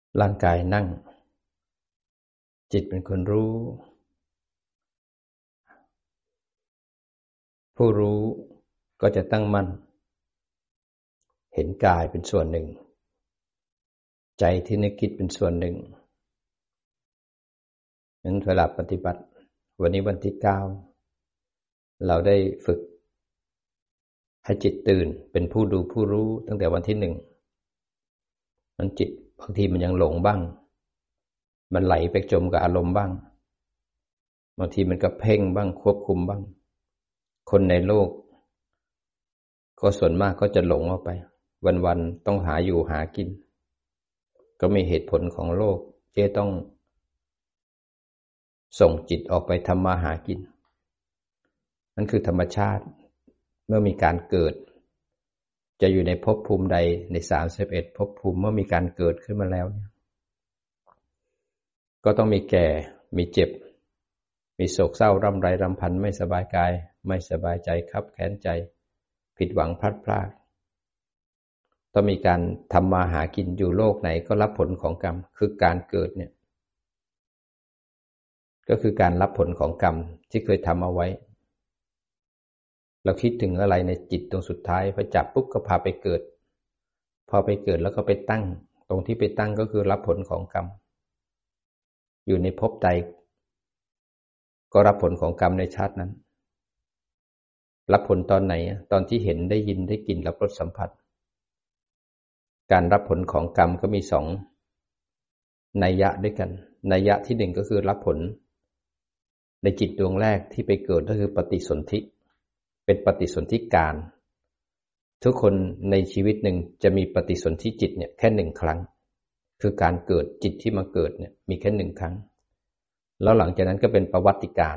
ร่างกายนั่งจิตเป็นคนรู้ผู้รู้ก็จะตั้งมั่นเห็นกายเป็นส่วนหนึ่งใจที่นึกคิดเป็นส่วนหนึ่งงั้นเวลาปฏิบัติวันนี้วันที่9เราได้ฝึกให้จิตตื่นเป็นผู้ดูผู้รู้ตั้งแต่วันที่1มันจิตบางทีมันยังหลงบ้างมันไหลไปจมกับอารมณ์บ้างบางทีมันก็เพ่งบ้างควบคุมบ้างคนในโลกก็ส่วนมากก็จะหลงออกไปวันๆต้องหาอยู่หากินก็มีเหตุผลของโลกที่ต้องส่งจิตออกไปทำมาหากินนั่นคือธรรมชาติเมื่อมีการเกิดจะอยู่ในภพภูมิใดใน31ภพภูมิเมื่อมีการเกิดขึ้นมาแล้วเนี่ยก็ต้องมีแก่มีเจ็บมีโศกเศร้าร่ำไรรำพันไม่สบายกายไม่สบายใจคับแค้นใจผิดหวังพลัดพรากต้องมีการทำมาหากินอยู่โลกไหนก็รับผลของกรรมคือการเกิดเนี่ยก็คือการรับผลของกรรมที่เคยทำเอาไว้เราคิดถึงอะไรในจิตตรงสุดท้ายพอจับปุ๊บก็พาไปเกิดพอไปเกิดแล้วก็ไปตั้งตรงที่ไปตั้งก็คือรับผลของกรรมอยู่ในภพใดก็รับผลของกรรมในชาตินั้นรับผลตอนไหนตอนที่เห็นได้ยินได้กลิ่นรับรสสัมผัสการรับผลของกรรมก็มี2นัยยะด้วยกันนัยยะที่1ก็คือรับผลในจิตดวงแรกที่ไปเกิดก็คือปฏิสนธิเป็นปฏิสนธิการทุกคนในชีวิตหนึ่งจะมีปฏิสนธิจิตเนี่ยแค่1ครั้งคือการเกิดจิตที่มาเกิดเนี่ยมีแค่1ครั้งแล้วหลังจากนั้นก็เป็นประวัติการ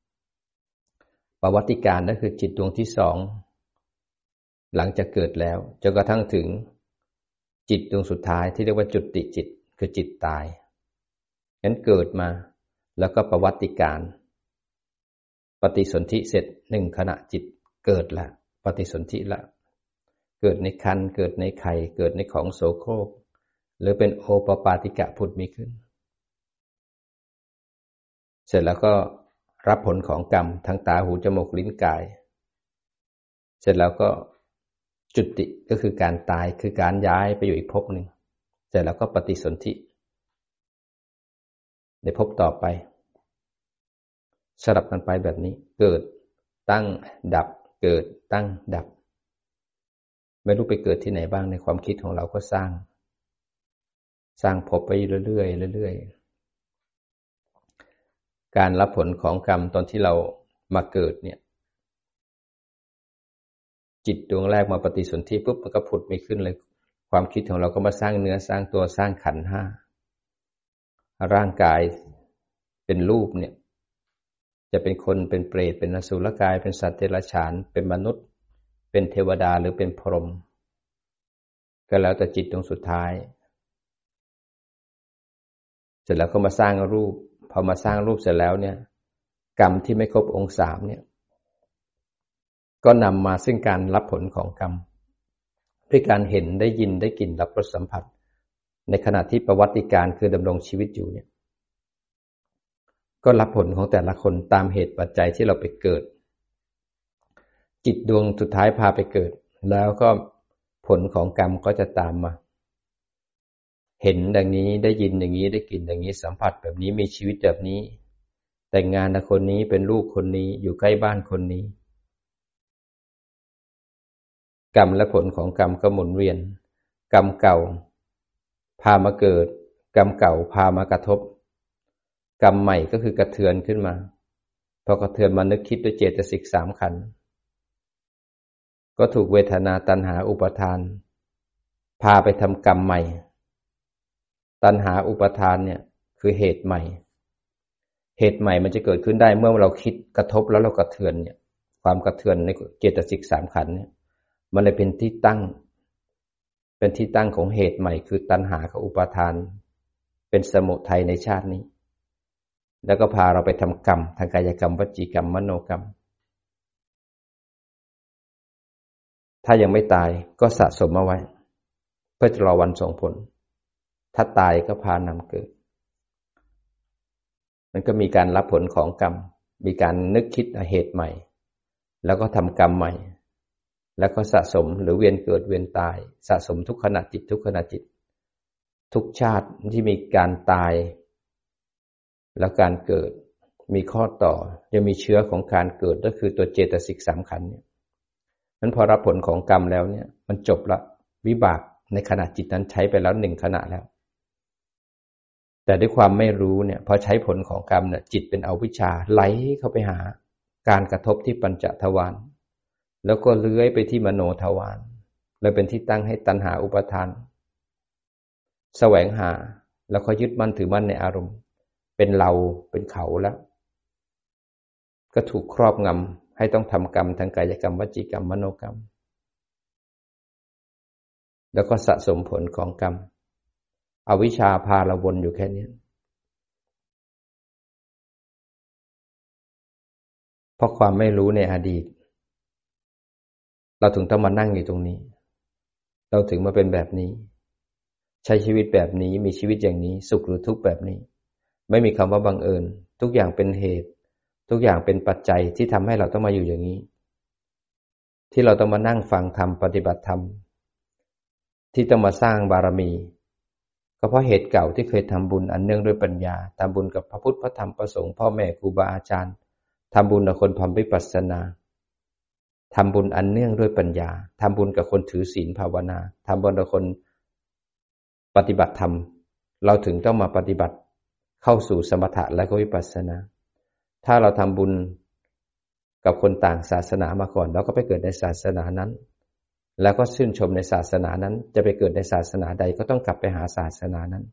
นั่นคือจิตดวงที่2หลังจากเกิดแล้วจนกระทั่งถึงจิตดวงสุดท้ายที่เรียกว่าจุติจิตคือจิตตายงั้นเกิดมาแล้วก็ประวัติการปฏิสนธิเสร็จ1ขณะจิตเกิดละปฏิสนธิละเกิดในครรภ์เกิดในไข่เกิดในของโสโครกหรือเป็นโอปปาติกะผุดมีขึ้นเสร็จแล้วก็รับผลของกรรมทางตาหูจมูกลิ้นกายเสร็จแล้วก็จุติก็คือการตายคือการย้ายไปอยู่อีกภพหนึ่งเสร็จแล้วก็ปฏิสนธิในภพต่อไปสลับกันไปแบบนี้เกิดตั้งดับเกิดตั้งดับไม่รู้ไปเกิดที่ไหนบ้างในความคิดของเราก็สร้างภพไปเรื่อยๆการรับผลของกรรมตอนที่เรามาเกิดเนี่ยจิตดวงแรกมาปฏิสนธิปุ๊บมันก็ผุดไม่ขึ้นเลยความคิดของเราก็มาสร้างเนื้อสร้างตัวสร้างขันธ์5ร่างกายเป็นรูปเนี่ยจะเป็นคนเป็นเปรตเป็นอสุรกายเป็นสัตว์เดรัจฉานเป็นมนุษย์เป็นเทวดาหรือเป็นพรหมก็แล้วแต่จิตดวงสุดท้ายเสร็จแล้วก็มาสร้างรูปพอมาสร้างรูปเสร็จแล้วเนี่ยกรรมที่ไม่ครบองค์3เนี่ยก็นำมาซึ่งการรับผลของกรรมด้วยการเห็นได้ยินได้กลิ่นรับรสสัมผัสในขณะที่ประวัติการคือดำรงชีวิตอยู่เนี่ยก็รับผลของแต่ละคนตามเหตุปัจจัยที่เราไปเกิดจิตดวงสุดท้ายพาไปเกิดแล้วก็ผลของกรรมก็จะตามมาเห็นดังนี้ได้ยินอย่างนี้ได้กลิ่นอย่างนี้สัมผัสแบบนี้มีชีวิตแบบนี้แต่งงานกับคนนี้เป็นลูกคนนี้อยู่ใกล้บ้านคนนี้กรรมและผลของกรรมก็หมุนเวียนกรรมเก่าพามาเกิดกรรมเก่าพามากระทบกรรมใหม่ก็คือกระเทือนขึ้นมาพอกระเทือนมานึกคิดด้วยเจตสิก3ขันธ์ก็ถูกเวทนาตัณหาอุปาทานพาไปทำกรรมใหม่ตัณหาอุปาทานเนี่ยคือเหตุใหม่มันจะเกิดขึ้นได้เมื่อเราคิดกระทบแล้วเรากระเทือนเนี่ยความกระเทือนในเจตสิก3ขันธ์เนี่ยมันเลยเป็นที่ตั้งของเหตุใหม่คือตัณหากับอุปาทานเป็นสมุทัยในชาตินี้แล้วก็พาเราไปทำกรรมทางกายกรรมวจีกรรมมโนกรรมถ้ายังไม่ตายก็สะสมเอาไว้เพื่อจะรอวันส่งผลถ้าตายก็พานำเกิดมันก็มีการรับผลของกรรมมีการนึกคิดเหตุใหม่แล้วก็ทำกรรมใหม่แล้วก็สะสมหรือเวียนเกิดเวียนตายสะสมทุกขณะจิตทุกขณะจิตทุกชาติที่มีการตายแล้วการเกิดมีข้อต่อยังมีเชื้อของการเกิดก็คือตัวเจตสิก3 ขันธ์เนี่ยนั้นพอรับผลของกรรมแล้วเนี่ยมันจบละวิบากในขณะจิตนั้นใช้ไปแล้ว1 ขณะแล้วแต่ด้วยความไม่รู้เนี่ยพอใช้ผลของกรรมเนี่ยจิตเป็นอวิชชาไหลเข้าไปหาการกระทบที่ปัญจทวารแล้วก็เลื้อยไปที่มโนทวารเลยเป็นที่ตั้งให้ตัณหาอุปาทานแสวงหาแล้วก็ยึดมั่นถือมั่นในอารมณ์เป็นเราเป็นเขาแล้วก็ถูกครอบงำให้ต้องทำกรรมทางกายกรรมวจีกรรมมโนกรรมแล้วก็สะสมผลของกรรมอวิชชาพาเราวนอยู่แค่นี้เพราะความไม่รู้ในอดีตเราถึงต้องมานั่งอยู่ตรงนี้เราถึงมาเป็นแบบนี้ใช้ชีวิตแบบนี้มีชีวิตอย่างนี้สุขหรือทุกข์แบบนี้ไม่มีคำว่าบังเอิญทุกอย่างเป็นเหตุทุกอย่างเป็นปัจจัยที่ทำให้เราต้องมาอยู่อย่างนี้ที่เราต้องมานั่งฟังธรรมปฏิบัติธรรมที่ต้องมาสร้างบารมีก็เพราะเหตุเก่าที่เคยทำบุญอันเนื่องด้วยปัญญาทำบุญกับพระพุทธพระธรรมพระสงฆ์พ่อแม่ครูบาอาจารย์ทำบุญกับคนทำวิปัสสนาทำบุญอันเนื่องด้วยปัญญาทำบุญกับคนถือศีลภาวนาทำบุญกับคนปฏิบัติธรรมเราถึงต้องมาปฏิบัติเข้าสู่สมถะและก็วิปัสสนาถ้าเราทำบุญกับคนต่างศาสนามาก่อนเราก็ไปเกิดในศาสนานั้นแล้วก็ชื่นชมในศาสนานั้นจะไปเกิดในศาสนาใดก็ต้องกลับไปหาศาสนานั้น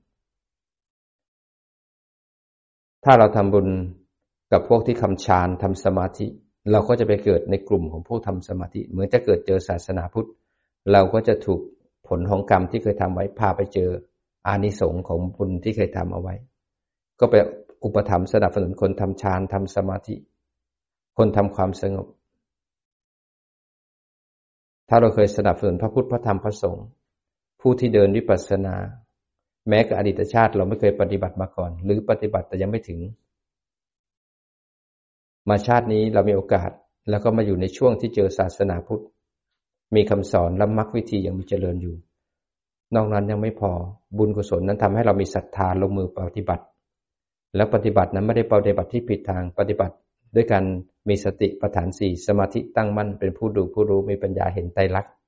ถ้าเราทำบุญกับพวกที่ทำฌานทำสมาธิเราก็จะไปเกิดในกลุ่มของผู้ทำสมาธิเหมือนจะเกิดเจอศาสนาพุทธเราก็จะถูกผลของกรรมที่เคยทำไว้พาไปเจออานิสงส์ของบุญที่เคยทำเอาไว้ก็ไปอุปถัมภ์สนับสนุนคนทำฌานทำสมาธิคนทำความสงบถ้าเราเคยสนับสนุนพระพุทธพระธรรมพระสงฆ์ผู้ที่เดินวิปัสสนาแม้กับอดีตชาติเราไม่เคยปฏิบัติมาก่อนหรือปฏิบัติแต่ยังไม่ถึงมาชาตินี้เรามีโอกาสแล้วก็มาอยู่ในช่วงที่เจอศาสนาพุทธมีคำสอนและมรรควิธียังมีเจริญอยู่นอกนั้นยังไม่พอบุญกุศลนั้นทำให้เรามีศรัทธาลงมือปฏิบัติแล้วปฏิบัตินั้นไม่ได้ปฏิบัติที่ผิดทางปฏิบัติด้วยการมีสติปัฏฐาน4สมาธิตั้งมั่นเป็นผู้ดูผู้รู้มีปัญญาเห็นไตรลักษณ์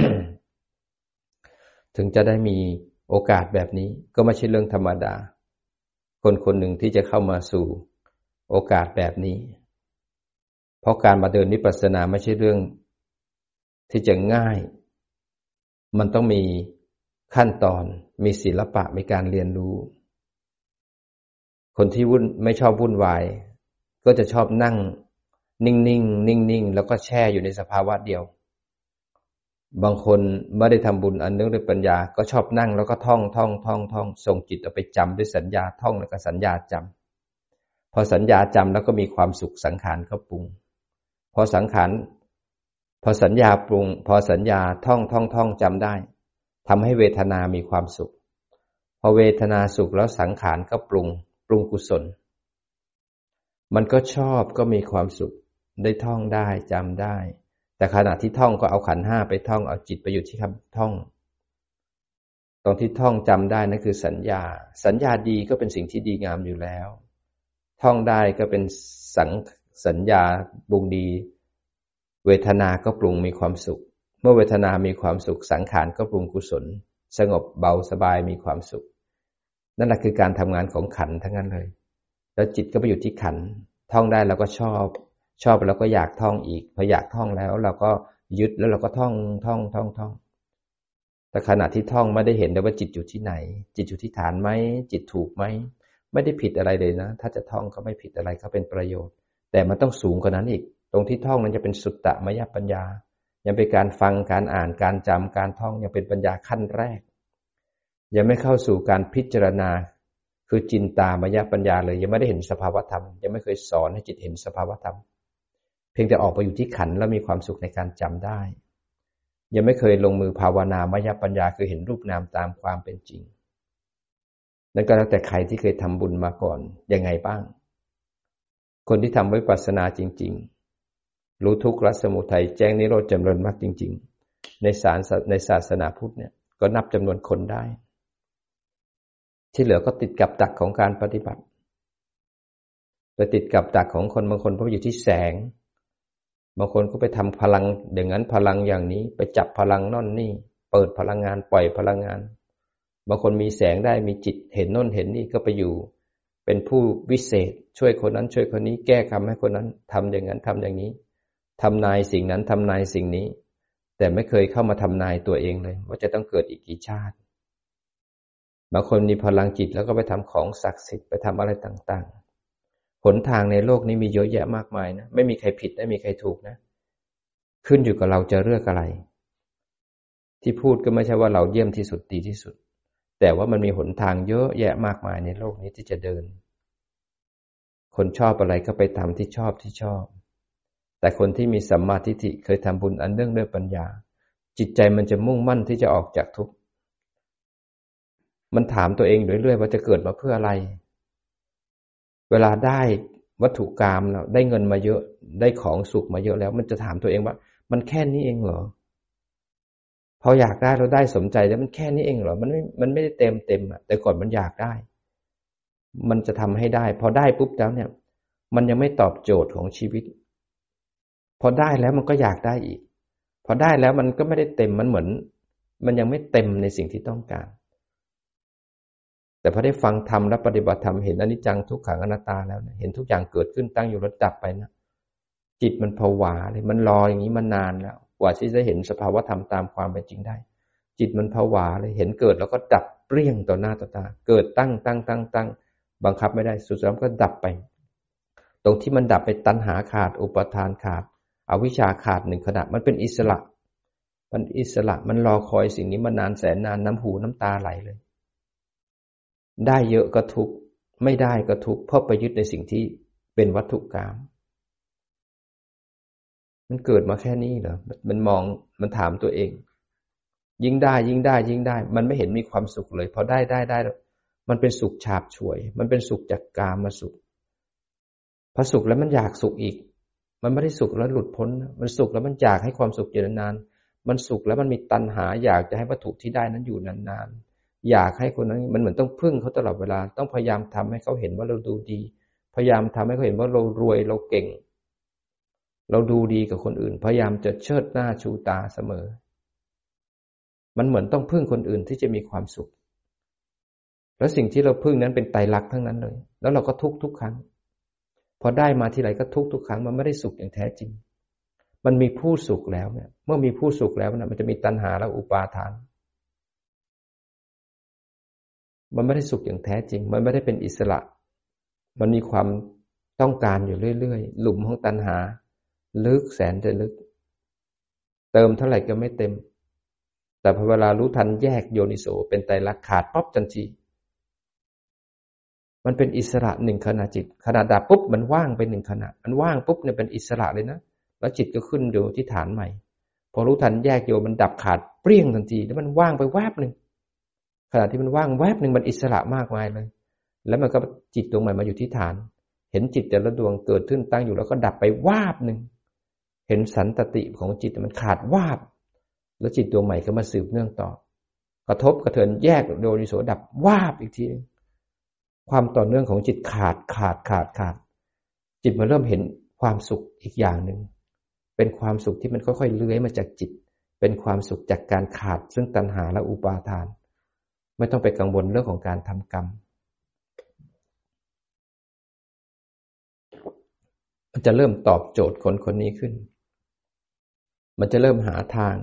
ถึงจะได้มีโอกาสแบบนี้ก็ไม่ใช่เรื่องธรรมดาคนคนหนึ่งที่จะเข้ามาสู่โอกาสแบบนี้เพราะการมาเดินวิปัสสนาไม่ใช่เรื่องที่จะง่ายมันต้องมีขั้นตอนมีศิลปะมีการเรียนรู้คนที่ไม่ชอบวุ่นวายก็จะชอบนั่งนิ่งๆนิ่งๆแล้วก็แช่อยู่ในสภาวะเดียวบางคนไม่ได้ทำบุญอันเนื่องด้วยปัญญาก็ชอบนั่งแล้วก็ท่องส่งจิตเอาไปจำด้วยสัญญาท่องแล้วก็สัญญาจำพอสัญญาจำแล้วก็มีความสุขสังขารก็ปรุงพอสัญญาปรุงพอสัญญาท่องจำได้ทำให้เวทนามีความสุขพอเวทนาสุขแล้วสังขารก็ปรุงกุศลมันก็ชอบก็มีความสุขได้ท่องได้จำได้แต่ขณะที่ท่องก็เอาขันธ์5ไปท่องเอาจิตไปอยู่ที่คำท่องตรงที่ท่องจำได้นั่นคือสัญญาดีก็เป็นสิ่งที่ดีงามอยู่แล้วท่องได้ก็เป็นสัญญาปรุงดีเวทนาก็ปรุงมีความสุขเมื่อเวทนามีความสุขสังขารก็ปรุงกุศลสงบเบาสบายมีความสุขนั่นแหละคือการทำงานของขันธ์ทั้งนั้นเลยแล้วจิตก็ไปอยู่ที่ขันธ์ท่องได้เราก็ชอบแล้วก็อยากท่องอีกพออยากท่องแล้วเราก็ยึดแล้วเราก็ท่องแต่ขณะที่ท่องไม่ได้เห็นเลยว่าจิตอยู่ที่ไหนจิตอยู่ที่ฐานไหมจิตถูกไหมไม่ได้ผิดอะไรเลยนะถ้าจะท่องก็ไม่ผิดอะไรก็เป็นประโยชน์แต่มันต้องสูงกว่านั้นอีกตรงที่ท่องนั้นจะเป็นสุตตมยปัญญายังเป็นการฟังการอ่านการจำการท่องยังเป็นปัญญาขั้นแรกยังไม่เข้าสู่การพิจารณาคือจินตามยปัญญาเลยยังไม่ได้เห็นสภาวธรรมยังไม่เคยสอนให้จิตเห็นสภาวธรรมเพียงแต่ออกไปอยู่ที่ขันธ์แล้วมีความสุขในการจำได้ยังไม่เคยลงมือภาวนามยปัญญาคือเห็นรูปนามตามความเป็นจริงนั่นก็แล้วแต่ใครที่เคยทำบุญมาก่อนยังไงบ้างคนที่ทำวิปัสสนาจริงๆรู้ทุกข์ละสมุทัยแจ้งนิโรธจำเริญมรรคจริงๆในศาสนาพุทธเนี่ยก็นับจำนวนคนได้ที่เหลือก็ติดกับดักของการปฏิบัติไปติดกับดักของคนบางคนเพราะอยู่ที่แสงบางคนก็ไปทำพลังอย่างนั้นพลังอย่างนี้ไปจับพลังนั่นนี่เปิดพลังงานปล่อยพลังงานบางคนมีแสงได้มีจิตเห็นโน่นเห็นนี่ก็ไปอยู่เป็นผู้วิเศษช่วยคนนั้นช่วยคนนี้แก้กรรมให้คนนั้นทำอย่างนั้นทำอย่างนี้ทำนายสิ่งนั้นทำนายสิ่งนี้แต่ไม่เคยเข้ามาทำนายตัวเองเลยว่าจะต้องเกิดอีกกี่ชาติบางคนมีพลังจิตแล้วก็ไปทำของศักดิ์สิทธิ์ไปทำอะไรต่างๆหนทางในโลกนี้มีเยอะแยะมากมายนะไม่มีใครผิดไม่มีใครถูกนะขึ้นอยู่กับเราจะเลือกอะไรที่พูดก็ไม่ใช่ว่าเราเยี่ยมที่สุดดีที่สุดแต่ว่ามันมีหนทางเยอะแยะมากมายในโลกนี้ที่จะเดินคนชอบอะไรก็ไปทำที่ชอบแต่คนที่มีสัมมาทิฏฐิเคยทำบุญอันเนื่องด้วยปัญญาจิตใจมันจะมุ่งมั่นที่จะออกจากทุกข์มันถามตัวเองเรื่อยๆว่าจะเกิดมาเพื่ออะไรเวลาได้วัตถุกรรมแล้วได้เงินมาเยอะได้ของสุขมาเยอะแล้วมันจะถามตัวเองว่ามันแค่นี้เองเหรอพออยากได้เราได้สมใจแล้วมันแค่นี้เองเหรอมันไม่ได้เต็มอ่ะแต่ก่อนมันอยากได้มันจะทำให้ได้พอได้ปุ๊บแล้วเนี่ยมันยังไม่ตอบโจทย์ของชีวิตพอได้แล้วมันก็อยากได้อีกพอได้แล้วมันก็ไม่ได้เต็มมันเหมือนมันยังไม่เต็มในสิ่งที่ต้องการแต่พอได้ฟังธรรมและปฏิบัติธรรมเห็นอนิจจังทุกขังอนัตตาแล้วเห็นทุกอย่างเกิดขึ้นตั้งอยู่แล้วดับไปนะจิตมันผวาเลยมันรออย่างนี้มานานแล้วกว่าที่จะเห็นสภาวธรรมตามความเป็นจริงได้จิตมันผวาเลยเห็นเกิดแล้วก็ดับเปรี้ยงต่อหน้าต่อตาเกิดตั้งบังคับไม่ได้สุดท้ายก็ดับไปตรงที่มันดับไปตัณหาขาดอุปทานขาดอวิชชาขาดหนึ่งขณะมันเป็นอิสระมันรอคอยสิ่งนี้มานานแสนนานน้ำหูน้ำตาไหลเลยได้เยอะก็ทุกข์ไม่ได้ก็ทุกข์เพราะไปยึดในสิ่งที่เป็นวัตถุกรรมมันเกิดมาแค่นี้เหรอมันมองมันถามตัวเองยิ่งได้มันไม่เห็นมีความสุขเลยพอได้มันเป็นสุขฉาบฉวยมันเป็นสุขจากกามสุขพอสุขแล้วมันอยากสุขอีกมันไม่ได้สุขแล้วหลุดพ้นมันสุขแล้วมันอยากให้ความสุขอยู่นานๆมันสุขแล้วมันมีตัณหาอยากจะให้วัตถุที่ได้นั้นอยู่นานๆอยากให้คนนั้นมันเหมือนต้องพึ่งเขาตลอดเวลาต้องพยายามทำให้เขาเห็นว่าเราดูดีพยายามทำให้เขาเห็นว่าเรารวยเราเก่งเราดูดีกับคนอื่นพยายามจะเชิดหน้าชูตาเสมอมันเหมือนต้องพึ่งคนอื่นที่จะมีความสุขแล้วสิ่งที่เราพึ่งนั้นเป็นไตรลักษณ์ทั้งนั้นเลยแล้วเราก็ทุกครั้งพอได้มาทีไรก็ทุกครั้งมันไม่ได้สุขอย่างแท้จริงมันมีผู้สุขแล้วเนี่ยเมื่อมีผู้สุขแล้วนะมันจะมีตัณหาและอุปาทานมันไม่ได้สุขอย่างแท้จริงมันไม่ได้เป็นอิสระมันมีความต้องการอยู่เรื่อยๆหลุมของตัณหาลึกแสนจะลึกเติมเท่าไหร่ก็ไม่เต็มแต่พอเวลารู้ทันแยกโยนิโสเป็นไตรลักษณ์ขาดป๊อบทันทีมันเป็นอิสระหนึ่งขณะจิตขณะดับปุ๊บมันว่างไปหนึ่งขณะมันว่างปุ๊บเนี่ยเป็นอิสระเลยนะแล้วจิตก็ขึ้นอยู่ที่ฐานใหม่พอรู้ทันแยกโยมันดับขาดเปรี้ยงทันทีแล้วมันว่างไปแวบหนึ่งขณะที่มันว่างแวบหนึ่งมันอิสระมากมายเลยแล้วมันก็จิตดวงใหม่มาอยู่ที่ฐานเห็นจิตแต่ละดวงเกิดขึ้นตั้งอยู่แล้วก็ดับไปวาบหนึ่งเห็นสันตติของจิตมันขาดวาบแล้วจิตดวงใหม่ก็มาสืบเนื่องต่อกระทบกระเทือนแยกโยนิโสดับวาบอีกทีนึงความต่อเนื่องของจิตขาดจิตมาเริ่มเห็นความสุขอีกอย่างหนึ่งเป็นความสุขที่มันค่อยๆเลื้อยมาจากจิตเป็นความสุขจากการขาดซึ่งตัณหาและอุปาทานไม่ต้องไปกังวลเรื่องของการทำกรรมมันจะเริ่มตอบโจทย์คนคนนี้ขึ้นมันจะเริ่มหาทาง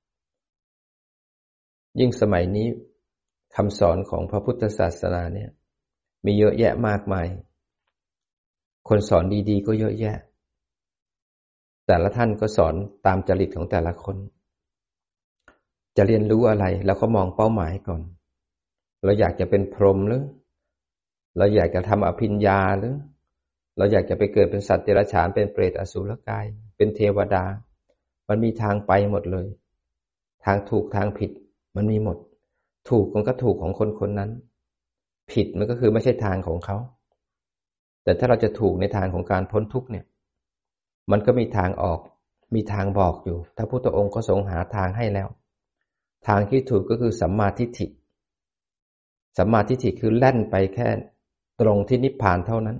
ยิ่งสมัยนี้คำสอนของพระพุทธศาสนาเนี่ยมีเยอะแยะมากมายคนสอนดีๆก็เยอะแยะแต่ละท่านก็สอนตามจริตของแต่ละคนจะเรียนรู้อะไรแล้วก็มองเป้าหมายก่อนเราอยากจะเป็นพรหมหรือเราอยากจะทำอภิญญาหรือเราอยากจะไปเกิดเป็นสัตว์เดรัจฉานเป็นเปรตอสุรกายเป็นเทวดามันมีทางไปหมดเลยทางถูกทางผิดมันมีหมดถูกมันก็ถูกของคนคนนั้นผิดมันก็คือไม่ใช่ทางของเขาแต่ถ้าเราจะถูกในทางของการพ้นทุกข์เนี่ยมันก็มีทางออกมีทางบอกอยู่ถ้าพุทธองค์ก็ทรงหาทางให้แล้วทางที่ถูกก็คือสัมมาทิฏฐิสัมมาทิฏฐิคือแล่นไปแค่ตรงที่นิพพานเท่านั้น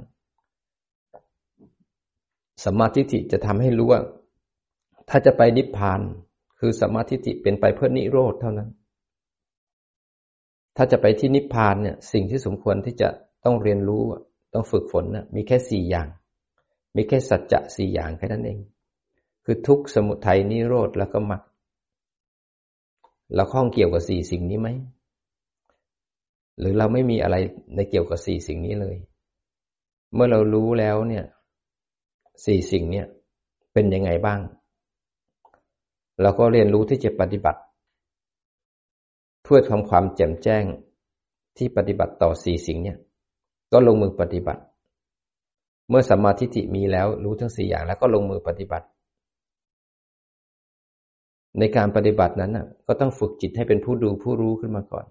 สัมมาทิฏฐิจะทำให้รู้ว่าถ้าจะไปนิพพานคือสัมมาทิฏฐิเป็นไปเพื่อนิโรธเท่านั้นถ้าจะไปที่นิพพานเนี่ยสิ่งที่สมควรที่จะต้องเรียนรู้ต้องฝึกฝนนะมีแค่4อย่างมีแค่สัจจะ4อย่างแค่นั้นเองคือทุกข์สมุทัยนิโรธแล้วก็มรรคเราข้องเกี่ยวกับ4สิ่งนี้ไหมหรือเราไม่มีอะไรในเกี่ยวกับ4สิ่งนี้เลยเมื่อเรารู้แล้วเนี่ย4สิ่งเนี่ยเป็นยังไงบ้างเราก็เรียนรู้ที่จะปฏิบัติเพื่อทำความแจ่มแจ้งที่ปฏิบัติต่อ4สิ่งเนี่ยก็ลงมือปฏิบัติเมื่อสัมมาทิฏฐิมีแล้วรู้ทั้ง4อย่างแล้วก็ลงมือปฏิบัติในการปฏิบัตินั้นน่ะก็ต้องฝึกจิตให้เป็นผู้ดูผู้รู้ขึ้นมาก่อน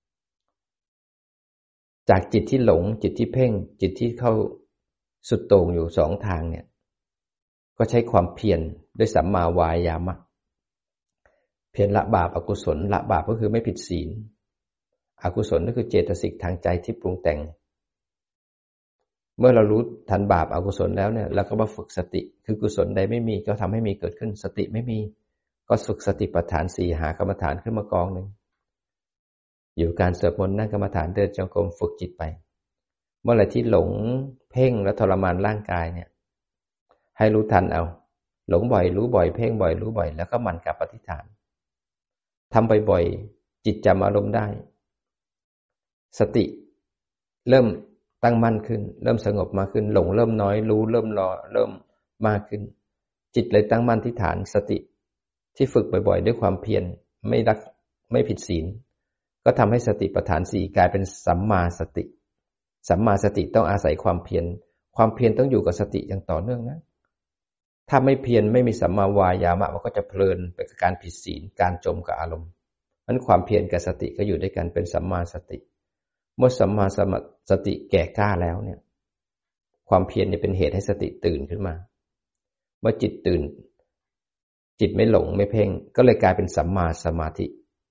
จากจิตที่หลงจิตที่เพ่งจิตที่เข้าสุดโต่งอยู่2ทางเนี่ยก็ใช้ความเพียรด้วยสัมมาวายามะเพียรละบาปอกุศลละบาปก็คือไม่ผิดศีลอกุศลก็คือเจตสิกทางใจที่ปรุงแต่งเมื่อเรารู้ทันบาปอกุศลแล้วเนี่ยเราก็มาฝึกสติคือกุศลใดไม่มีก็ทำให้มีเกิดขึ้นสติไม่มีก็ฝึกสติปัฏฐาน4หากรรมฐานขึ้นมากองหนึ่งอยู่การสวดมนต์นั่งกรรมฐานเดินจงกรมฝึกจิตไปเมื่อไหร่ที่หลงเพ่งและทรมานร่างกายเนี่ยให้รู้ทันเอาหลงบ่อยรู้บ่อยเพ่งบ่อยรู้บ่อยแล้วก็หมั่นกลับอธิษฐานทำบ่อยๆจิตจำอารมณ์ได้สติเริ่มตั้งมั่นขึ้นเริ่มสงบมากขึ้นหลงเริ่มน้อยรู้เริ่มมากขึ้นจิตเลยตั้งมั่นที่ฐานสติที่ฝึกบ่อยๆด้วยความเพียรไม่ผิดศีลก็ทำให้สติปัฏฐาน4กลายเป็นสัมมาสติสัมมาสติต้องอาศัยความเพียรความเพียรต้องอยู่กับสติอย่างต่อเนื่องนะถ้าไม่เพียรไม่มีสัมมาวายามะมันก็จะเพลินไปกับการผิดศีลการจมกับอารมณ์นั้นความเพียรกับสติก็อยู่ด้วยกันเป็นสัมมาสติเมื่อสัมมาสติแก่กล้าแล้วเนี่ยความเพียรเนี่ยเป็นเหตุให้สติตื่นขึ้นมาเมื่อจิตตื่นจิตไม่หลงไม่เพ่งก็เลยกลายเป็นสัมมาสมาธิ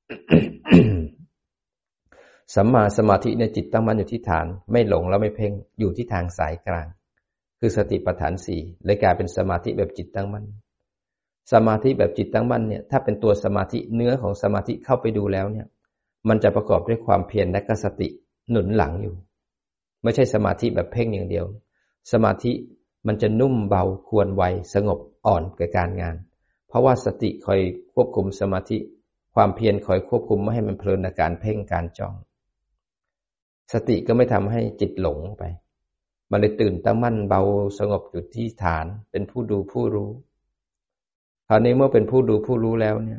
สัมมาสมาธิเนี่ยจิตตั้งมั่นอยู่ที่ฐานไม่หลงแล้วไม่เพ่งอยู่ที่ทางสายกลางคือสติปัฏฐาน4เลยกลายเป็นสมาธิแบบจิตตั้งมั่นสมาธิแบบจิตตั้งมั่นเนี่ยถ้าเป็นตัวสมาธิเนื้อของสมาธิเข้าไปดูแล้วเนี่ยมันจะประกอบด้วยความเพียรและก็สติหนุนหลังอยู่ไม่ใช่สมาธิแบบเพ่งอย่างเดียวสมาธิมันจะนุ่มเบาควรไวสงบอ่อนแก่การงานเพราะว่าสติคอยควบคุมสมาธิความเพียรคอยควบคุมไม่ให้มันเพลินในการเพ่งการจ้องสติก็ไม่ทำให้จิตหลงไปมันเลยตื่นตั้งมั่นเบาสงบอยู่ที่ฐานเป็นผู้ดูผู้รู้คราวนี้เมื่อเป็นผู้ดูผู้รู้แล้วเนี่ย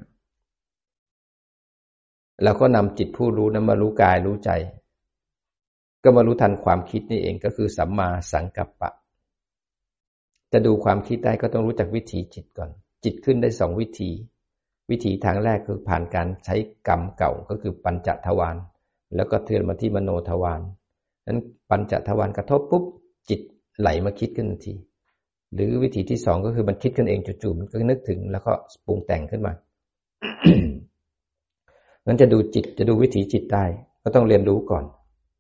เราก็นำจิตผู้รู้นั้นมารู้กายรู้ใจก็มารู้ทันความคิดนี่เองก็คือสัมมาสังกัปปะจะดูความคิดได้ก็ต้องรู้จักวิถีจิตก่อนจิตขึ้นได้2วิธีวิถีทางแรกคือผ่านการใช้กรรมเก่าก็คือปัญจทวารแล้วก็เทือนมาที่มโนทวารนั้นปัญจทวารกระทบปุ๊บจิตไหลมาคิดขึ้นทันทีหรือวิธีที่2ก็คือมันคิดขึ้นเองจู่ๆมันก็นึกถึงแล้วก็ปรุงแต่งขึ้นมา งั้นจะดูจิตจะดูวิถีจิตได้ก็ต้องเรียนรู้ก่อน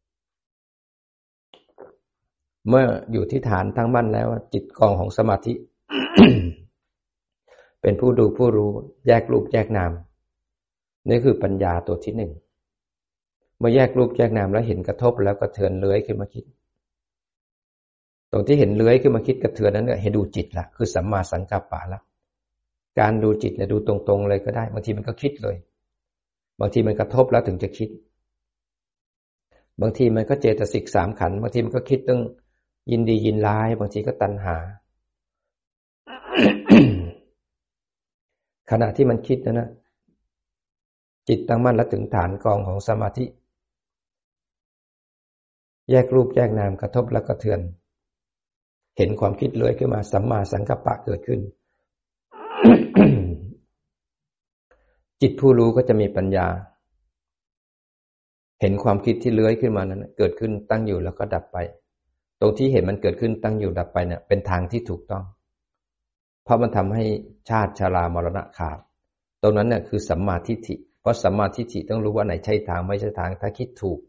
เมื่ออยู่ที่ฐานตั้งมั่นแล้วจิตกองของสมาธิ เป็นผู้ดูผู้รู้แยกรูปแยกนามนี่คือปัญญาตัวที่1เมื่อแยกรูปแยกนามแล้วเห็นกระทบแล้วก็เทือนเลื้อยขึ้นมาคิดตรงที่เห็นเลื้อยขึ้นมาคิดกระเทือนนั้นเนี่ยให้ดูจิตละคือสัมมาสังกัปปะละการดูจิตเนี่ยดูตรงๆเลยก็ได้บางทีมันก็คิดเลยบางทีมันกระทบแล้วถึงจะคิดบางทีมันก็เจตสิก3ขันธ์บางทีมันก็คิดเรื่องยินดียินร้ายบางทีก็ตัณหา ขณะที่มันคิดนะจิตตั้งมั่นและถึงฐานกองของสมาธิแยกรูปแยกนามกระทบแล้วก็เทือนเห็นความคิดเลื้อยขึ้นมาสัมมาสังกัปปะเกิดขึ้น จิตผู้รู้ก็จะมีปัญญาเห็นความคิดที่เลื้อยขึ้นมานั้นเกิดขึ้นตั้งอยู่แล้วก็ดับไปตรงที่เห็นมันเกิดขึ้นตั้งอยู่ดับไปเนี่ยเป็นทางที่ถูกต้องเพราะมันทำให้ชาติชรามรณะขาดตรงนั้นเนี่ยคือสัมมาทิฏฐิเพราะสัมมาทิฏฐิต้องรู้ว่าไหนใช่ทางไม่ใช่ทางถ้าคิดถูก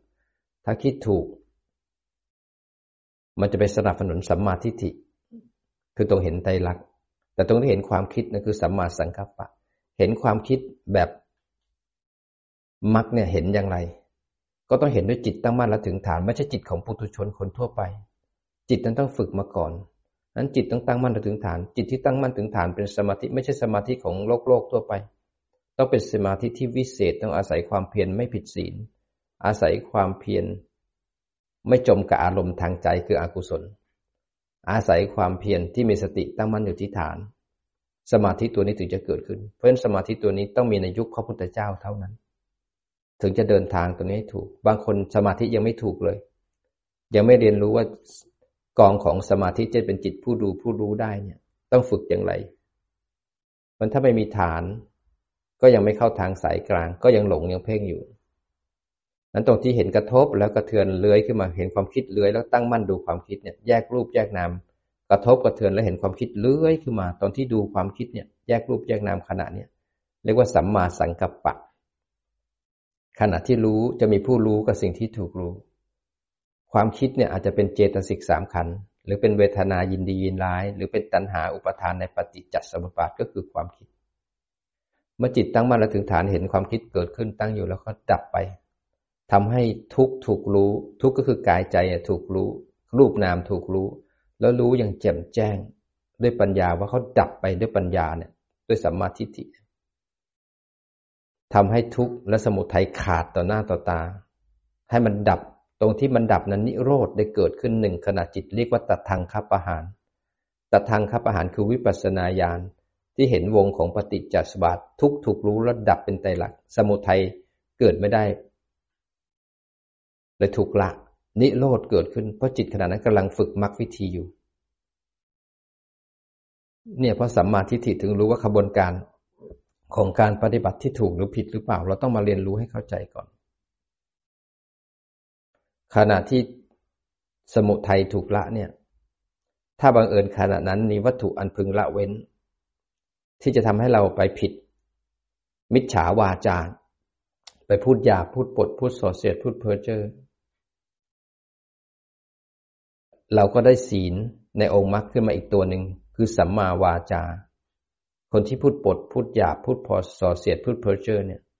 มันจะไปสนับสนุนสัมมาทิฏฐิคือตรงเห็นไตรลักษณ์แต่ตรงที่เห็นความคิดนั่นคือสัมมาสังกัปปะเห็นความคิดแบบมรรคเนี่ยเห็นอย่างไรก็ต้องเห็นด้วยจิตตั้งมั่นและถึงฐานไม่ใช่จิตของปุถุชนคนทั่วไปจิตนั้นต้องฝึกมาก่อนนั้นจิตต้องตั้งมั่นถึงฐานจิตที่ตั้งมั่นถึงฐานเป็นสมาธิไม่ใช่สมาธิของโลกทั่วไปต้องเป็นสมาธิที่วิเศษต้องอาศัยความเพียรไม่ผิดศีลอาศัยความเพียรไม่จมกับอารมณ์ทางใจคืออกุศลอาศัยความเพียรที่มีสติตั้งมั่นอยู่ที่ฐานสมาธิตัวนี้ถึงจะเกิดขึ้นเพราะฉะนั้นสมาธิตัวนี้ต้องมีในยุคพระพุทธเจ้าเท่านั้นถึงจะเดินทางตัวนี้ให้ถูกบางคนสมาธิยังไม่ถูกเลยยังไม่เรียนรู้ว่ากองของสมาธิจะเป็นจิตผู้ดูผู้รู้ได้เนี่ยต้องฝึกอย่างไรมันถ้าไม่มีฐานก็ยังไม่เข้าทางสายกลางก็ยังหลงยังเพ่งอยู่นั้นตรงที่เห็นกระทบแล้วกระเทือนเลื้อยขึ้นมาเห็นความคิดเลื้อยแล้วตั้งมั่นดูความคิดเนี่ยแยกรูปแยกนามกระทบกระเทือนแล้วเห็นความคิดเลื้อยขึ้นมาตอนที่ดูความคิดเนี่ยแยกรูปแยกนามขณะเนี่ยเรียกว่าสัมมาสังกัปปะขณะที่รู้จะมีผู้รู้กับสิ่งที่ถูกรู้ความคิดเนี่ยอาจจะเป็นเจตสิก3ขันธ์หรือเป็นเวทนายินดียินร้ายหรือเป็นตัณหาอุปทานในปฏิจจสมุปบาทก็คือความคิดเมื่อจิตตั้งมั่นและถึงฐานเห็นความคิดเกิดขึ้นตั้งอยู่แล้วก็ดับไปทำให้ทุกข์ถูกรู้ทุกข์ก็คือกายใจถูกรู้รูปนามถูกรู้แล้วรู้อย่างแจ่มแจ้งด้วยปัญญาว่าเขาดับไปด้วยปัญญาเนี่ยด้วยสัมมาทิฏฐิทำให้ทุกข์และสมุทัยขาดต่อหน้าต่อตาให้มันดับตรงที่มันดับนั้นนิโรธได้เกิดขึ้นหนึ่งขณะจิตเรียกว่าตัทังคัปปหานตัทังคัปปหานคือวิปัสสนาญาณที่เห็นวงของปฏิจจสมุปบาททุกข์ถูกรู้แล้วดับเป็นไตรลักษณ์สมุทัยเกิดไม่ได้เลยถูกละนิโรธเกิดขึ้นเพราะจิตขณะนั้นกำลังฝึกมรรควิธีอยู่เนี่ยเพราะสัมมาทิฏฐิถึงรู้ว่าขบวนการของการปฏิบัติที่ถูกหรือผิดหรือเปล่าเราต้องมาเรียนรู้ให้เข้าใจก่อนขณะที่สมุทัยถูกละเนี่ยถ้าบังเอิญขณะนั้นมีวัตถุอันพึงละเว้นที่จะทำให้เราไปผิดมิจฉาวาจาไปพูดหยาบพูดปดพูดส่อเสียดพูดเพ้อเจ้อเราก็ได้ศีลในองค์มรรคขึ้นมาอีกตัวหนึ่งคือสัมมาวาจาคนที่พูดปดพูดหยาบพูดพอส่อเสียดพูดเพ้อเจ้อเนี่ย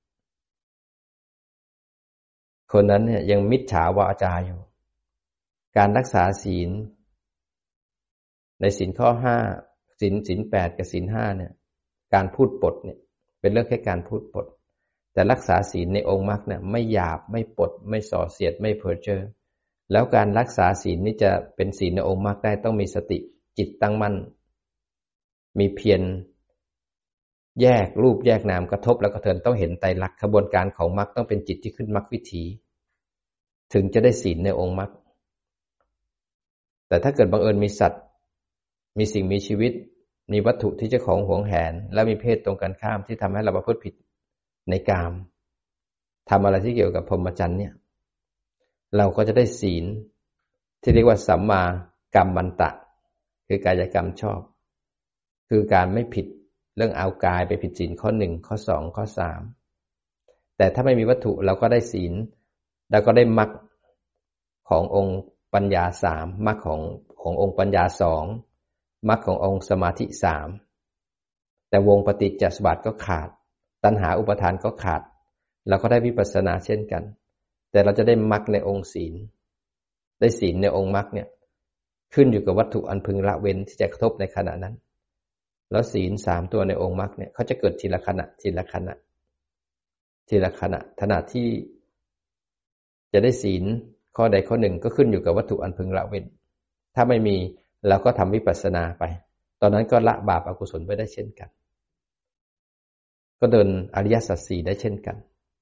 คนนั้นเนี่ยยังมิจฉาวาจาอยู่การรักษาศีลในศีลข้อ5ศีล8กับศีล5เนี่ยการพูดปดเนี่ยเป็นเรื่องแค่การพูดปดแต่รักษาศีลในองค์มรรคเนี่ยไม่หยาบไม่ปดไม่ส่อเสียดไม่เพ้อเจ้อแล้วการรักษาศีลนี่จะเป็นศีลในองค์มรรคได้ต้องมีสติจิตตั้งมั่นมีเพียรแยกรูปแยกนามกระทบแล้วกระเทือนต้องเห็นไตรลักษณ์ขบวนการของมรรคต้องเป็นจิตที่ขึ้นมรรควิถีถึงจะได้ศีลในองค์มรรคแต่ถ้าเกิดบังเอิญมีสัตว์มีสิ่งมีชีวิตมีวัตถุที่เจ้าของหวงแหนและมีเพศตรงกันข้ามที่ทำให้เราประพฤติผิดในกามทำอะไรที่เกี่ยวกับพรหมจรรย์เนี่ยเราก็จะได้ศีลที่เรียกว่าสัมมากัมมันตะคือกายกรรมชอบคือการไม่ผิดเรื่องเอากายไปผิดศีลข้อ1ข้อ2ข้อ3แต่ถ้าไม่มีวัตถุเราก็ได้ศีลแล้วก็ได้มรรคขององค์ปัญญา3มรรคขององค์ปัญญา2มรรคขององค์สมาธิ3แต่วงปฏิจจสมุปบาทก็ขาดตัณหาอุปทานก็ขาดเราก็ได้วิปัสสนาเช่นกันแต่เราจะได้มรรคในองค์ศีลได้ศีลในองค์มรรคเนี่ยขึ้นอยู่กับวัตถุอันพึงละเว้นที่จะกระทบในขณะนั้นแล้วศีล3ตัวในองค์มรรคเนี่ยเขาจะเกิดทีละขณะทีละขณะทีละขณะขณะที่จะได้ศีลข้อใดข้อหนึ่งก็ขึ้นอยู่กับวัตถุอันพึงละเว้นถ้าไม่มีเราก็ทำวิปัสสนาไปตอนนั้นก็ละบาปอกุศลไปได้เช่นกันก็เดินอริยสัจ4ได้เช่นกัน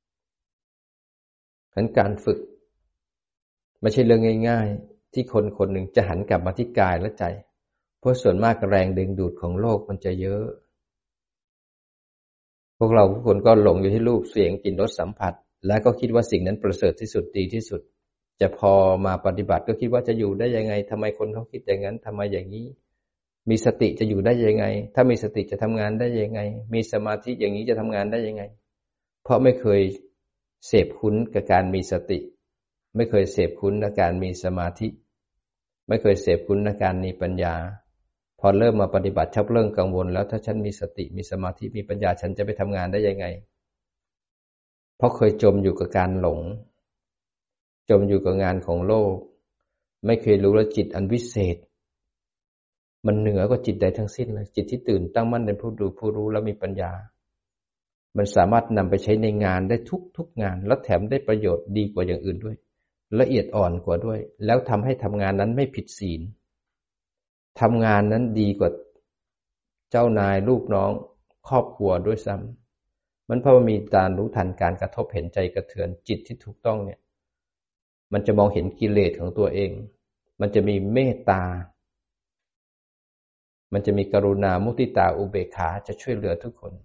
การฝึกไม่ใช่เรื่องง่ายๆที่คนคนหนึ่งจะหันกลับมาที่กายและใจเพราะส่วนมากแรงดึงดูดของโลกมันจะเยอะพวกเราทุกคนก็หลงอยู่ที่รูปเสียงกลิ่นรสสัมผัสแล้วก็คิดว่าสิ่งนั้นประเสริฐที่สุดดีที่สุดจะพอมาปฏิบัติก็คิดว่าจะอยู่ได้ยังไงทำไมคนเขาคิดอย่างนั้นทำไมอย่างนี้มีสติจะอยู่ได้ยังไงถ้ามีสติจะทำงานได้ยังไงมีสมาธิอย่างนี้จะทำงานได้ยังไงเพราะไม่เคยเสพคุ้นกับการมีสติไม่เคยเสพคุ้นกับการมีสมาธิไม่เคยเสพคุ้นกับการมีปัญญาพอเริ่มมาปฏิบัติชอบเริ่มกังวลแล้วถ้าฉันมีสติมีสมาธิมีปัญญาฉันจะไปทำงานได้ยังไงเพราะเคยจมอยู่กับการหลงจมอยู่กับงานของโลกไม่เคยรู้ว่าจิตอันวิเศษมันเหนือกว่าจิตใดทั้งสิ้นเลยจิตที่ตื่นตั้งมั่นเป็นผู้ดูผู้รู้และมีปัญญามันสามารถนำไปใช้ในงานได้ทุกงานและแถมได้ประโยชน์ดีกว่าอย่างอื่นด้วยละเอียดอ่อนกว่าด้วยแล้วทำให้ทำงานนั้นไม่ผิดศีลทำงานนั้นดีกว่าเจ้านายลูกน้องครอบครัวด้วยซ้ำมันเพราะมีการรู้ทันการกระทบเห็นใจกระเทือนจิตที่ถูกต้องเนี่ยมันจะมองเห็นกิเลสของตัวเองมันจะมีเมตตามันจะมีกรุณามุทิตาอุเบกขาจะช่วยเหลือทุกคน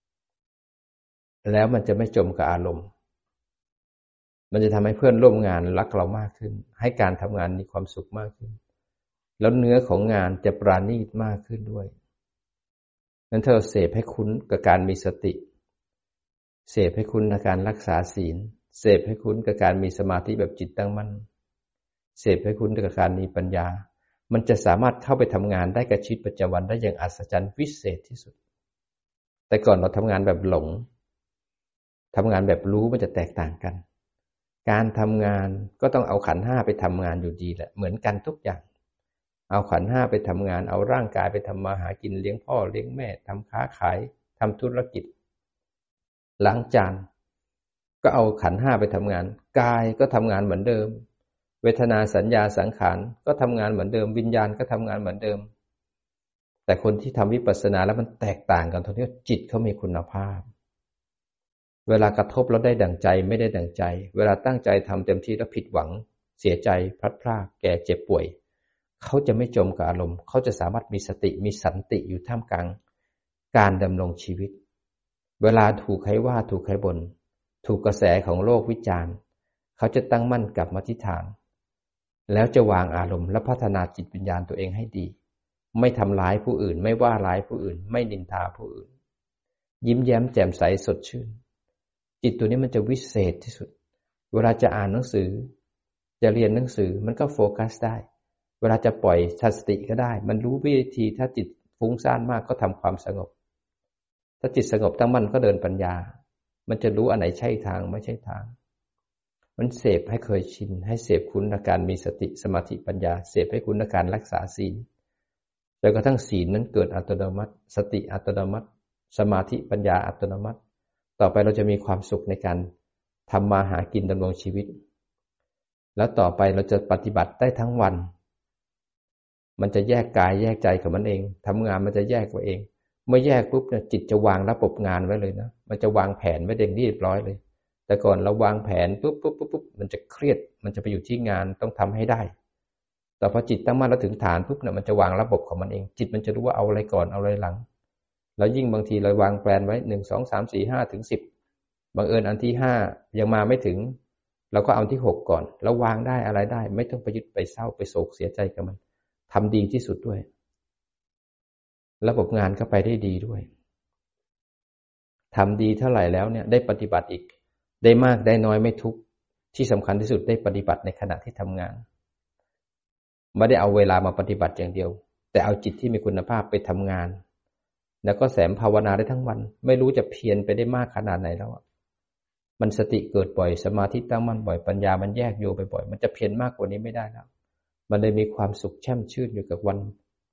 แล้วมันจะไม่จมกับอารมณ์มันจะทำให้เพื่อนร่วมงานรักเรามากขึ้นให้การทำงานมีความสุขมากขึ้นแล้วเนื้อของงานจะปราณีตมากขึ้นด้วยนั้นเธอเสพให้คุ้นกับการมีสติเสพให้คุ้นกับการรักษาศีลเสพให้คุ้นกับการมีสมาธิแบบจิตตั้งมั่นเสพให้คุ้นกับการมีปัญญามันจะสามารถเข้าไปทำงานได้กับชีวิตประจำวันได้อย่างอัศจรรย์วิเศษที่สุดแต่ก่อนเราทำงานแบบหลงทำงานแบบรู้มันจะแตกต่างกันการทำงานก็ต้องเอาขันธ์ห้าไปทำงานอยู่ดีแหละเหมือนกันทุกอย่างเอาขันธ์ห้าไปทำงานเอาร่างกายไปทำมาหากินเลี้ยงพ่อเลี้ยงแม่ทำค้าขายทำธุรกิจล้างจานก็เอาขันธ์ห้าไปทำงานกายก็ทำงานเหมือนเดิมเวทนาสัญญาสังขารก็ทำงานเหมือนเดิมวิญญาณก็ทำงานเหมือนเดิมแต่คนที่ทำวิปัสสนาแล้วมันแตกต่างกันตรงที่จิตเขามีคุณภาพเวลากระทบแล้วได้ดั่งใจไม่ได้ดั่งใจเวลาตั้งใจทำเต็มที่แล้วผิดหวังเสียใจพลัดพรากแก่เจ็บป่วยเขาจะไม่จมกับอารมณ์เขาจะสามารถมีสติมีสันติอยู่ท่ามกลางการดำรงชีวิตเวลาถูกใครว่าถูกใครบ่นถูกกระแสของโลกวิจารณ์เขาจะตั้งมั่นกลับมาที่ฐานแล้วจะวางอารมณ์และพัฒนาจิตวิญญาณตัวเองให้ดีไม่ทำร้ายผู้อื่นไม่ว่าร้ายผู้อื่นไม่นินทาผู้อื่นยิ้มแย้มแจ่มใสสดชื่นจิตตัวนี้มันจะวิเศษที่สุดเวลาจะอ่านหนังสือจะเรียนหนังสือมันก็โฟกัสได้เวลาจะปล่อยสติก็ได้มันรู้วิธีถ้าจิตฟุ้งซ่านมากก็ทำความสงบถ้าจิตสงบตั้งมั่นก็เดินปัญญามันจะรู้อันไหนใช่ทางไม่ใช่ทางมันเสพให้เคยชินให้เสพคุณในการมีสติสมาธิปัญญาเสพให้คุณในการรักษาศีลจนกระทั่งศีลนั้นเกิดอัตโนมัติสติอัตโนมัติสมาธิปัญญาอัตโนมัติต่อไปเราจะมีความสุขในการทำมาหากินดำรงชีวิตแล้วต่อไปเราจะปฏิบัติได้ทั้งวันมันจะแยกกายแยกใจของมันเองทำงานมันจะแยกตัวเองเมื่อแยกปุ๊บเนี่ยจิตจะวางระบบงานไว้เลยนะมันจะวางแผนไว้เรียบร้อยเลยแต่ก่อนเราวางแผนปุ๊บมันจะเครียดมันจะไปอยู่ที่งานต้องทำให้ได้แต่พอจิตตั้งมั่นแล้วถึงฐานปุ๊บเนี่ยมันจะวางระบบของมันเองจิตมันจะรู้ว่าเอาอะไรก่อนเอาอะไรหลังแล้วยิ่งบางทีเราวางแผนไว้1 2 3 4 5ถึง10บังเอิญอันที่5ยังมาไม่ถึงเราก็เอาที่6ก่อนแล้ววางได้อะไรได้ไม่ต้องไปยึดไปเศร้าไปโศกเสียใจกับมันทำดีที่สุดด้วยระบบงานก็ไปได้ดีด้วยทำดีเท่าไหร่แล้วเนี่ยได้ปฏิบัติอีกได้มากได้น้อยไม่ทุกข์ที่สำคัญที่สุดได้ปฏิบัติในขณะที่ทำงานไม่ได้เอาเวลามาปฏิบัติอย่างเดียวแต่เอาจิตที่มีคุณภาพไปทำงานแล้วก็แสมภาวนาได้ทั้งวันไม่รู้จะเพียรไปได้มากขนาดไหนแล้วมันสติเกิดบ่อยสมาธิตั้งมั่นบ่อยปัญญามันแยกโยไปบ่อยมันจะเพียรมากกว่านี้ไม่ได้แล้วมันเลยมีความสุขแช่มชื่นอยู่กับวัน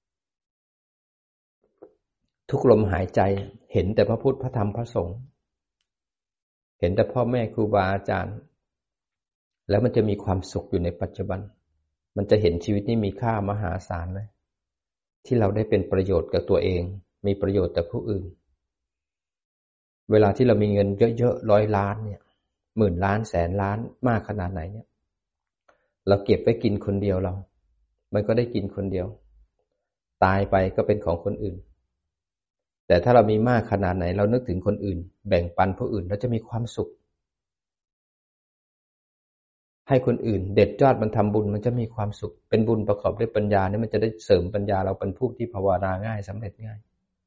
ทุกลมหายใจเห็นแต่พระพุทธพระธรรมพระสงฆ์เห็นแต่พ่อแม่ครูบาอาจารย์แล้วมันจะมีความสุขอยู่ในปัจจุบันมันจะเห็นชีวิตนี้มีค่ามหาศาลเลยที่เราได้เป็นประโยชน์กับตัวเองมีประโยชน์กับผู้อื่นเวลาที่เรามีเงินเยอะๆ100 ล้านเนี่ยหมื่นล้านแสนล้านมากขนาดไหนเนี่ยเราเก็บไว้กินคนเดียวมันก็ได้กินคนเดียวตายไปก็เป็นของคนอื่นแต่ถ้าเรามีมากขนาดไหนเรานึกถึงคนอื่นแบ่งปันผู้อื่นเราจะมีความสุขให้คนอื่นเด็ดยอดมันทำบุญมันจะมีความสุขเป็นบุญประกอบด้วยปัญญาเนี่ยมันจะได้เสริมปัญญาเราเป็นผู้ที่ภาวนาง่ายสำเร็จง่าย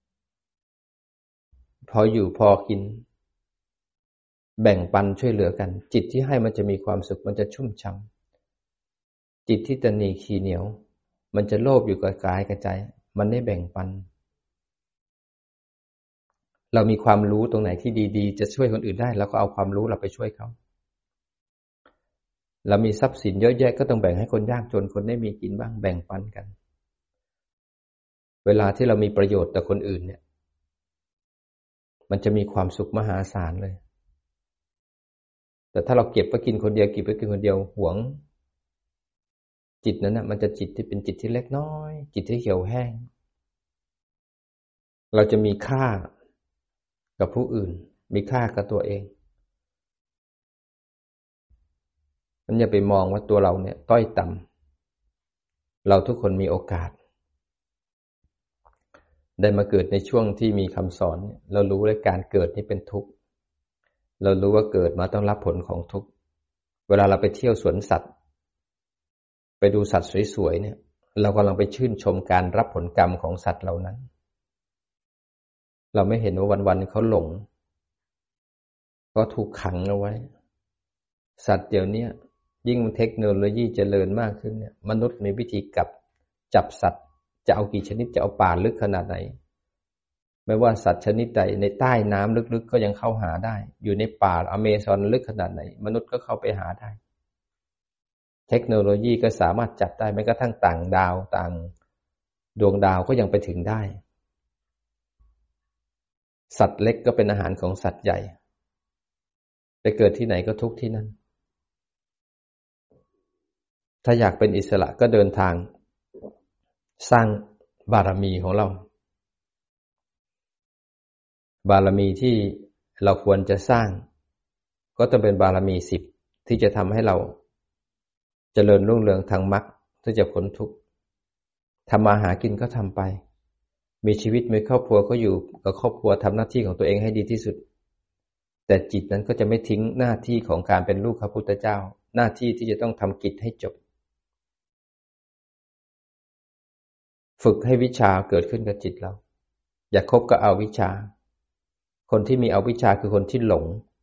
พออยู่พอกินแบ่งปันช่วยเหลือกันจิตที่ให้มันจะมีความสุขมันจะชุ่มช่ำจิตที่ตนีขี้เหนียวมันจะโลภอยู่กับกายกับใจมันได้แบ่งปันเรามีความรู้ตรงไหนที่ดีๆจะช่วยคนอื่นได้เราก็เอาความรู้เราไปช่วยเขาเรามีทรัพย์สินเยอะแยะก็ต้องแบ่งให้คนยากจนคนได้มีกินบ้างแบ่งปันกันเวลาที่เรามีประโยชน์ต่อคนอื่นเนี่ยมันจะมีความสุขมหาศาลเลยแต่ถ้าเราเก็บไว้กินคนเดียวเก็บไว้กินคนเดียวหวงจิตนั้นนะมันจะจิตที่เป็นจิตที่เล็กน้อยจิตที่เหี่ยวแห้งเราจะมีค่ากับผู้อื่นมีค่ากับตัวเองมันอย่าไปมองว่าตัวเราเนี่ยต้อยต่ำเราทุกคนมีโอกาสได้มาเกิดในช่วงที่มีคำสอนเรารู้ว่าการเกิดนี่เป็นทุกข์เรารู้ว่าเกิดมาต้องรับผลของทุกข์เวลาเราไปเที่ยวสวนสัตว์ไปดูสัตว์สวยๆเนี่ยเรากำลังไปชื่นชมการรับผลกรรมของสัตว์เหล่านั้นเราไม่เห็นว่าวันๆเขาหลงก็ถูกขังเอาไว้สัตว์เดี๋ยวนี้ยิ่งเทคโนโลยีเจริญมากขึ้นเนี่ยมนุษย์มีวิธีจับสัตว์จะเอากี่ชนิดจะเอาป่าลึกขนาดไหนไม่ว่าสัตว์ชนิดใดในใต้น้ำลึกๆก็ยังเข้าหาได้อยู่ในป่าอเมซอนลึกขนาดไหนมนุษย์ก็เข้าไปหาได้เทคโนโลยีก็สามารถจับได้แม้กระทั่งต่างดาวต่างดวงดาวก็ยังไปถึงได้สัตว์เล็กก็เป็นอาหารของสัตว์ใหญ่ไปเกิดที่ไหนก็ทุกที่นั่นถ้าอยากเป็นอิสระก็เดินทางสร้างบารมีของเราบารมีที่เราควรจะสร้างก็ต้องเป็นบารมี10ที่จะทำให้เราเจริญรุ่งเรืองทางมรรคที่จะพ้นทุกข์ทำมาหากินก็ทำไปมีชีวิตมีครอบครัวก็อยู่กับครอบครัวทำหน้าที่ของตัวเองให้ดีที่สุดแต่จิตนั้นก็จะไม่ทิ้งหน้าที่ของการเป็นลูกพระพุทธเจ้าหน้าที่ที่จะต้องทำกิจให้จบฝึกให้วิชาเกิดขึ้นกับจิตเราอย่าคบกับอวิชชาคนที่มีอวิชชาคือคนที่หลง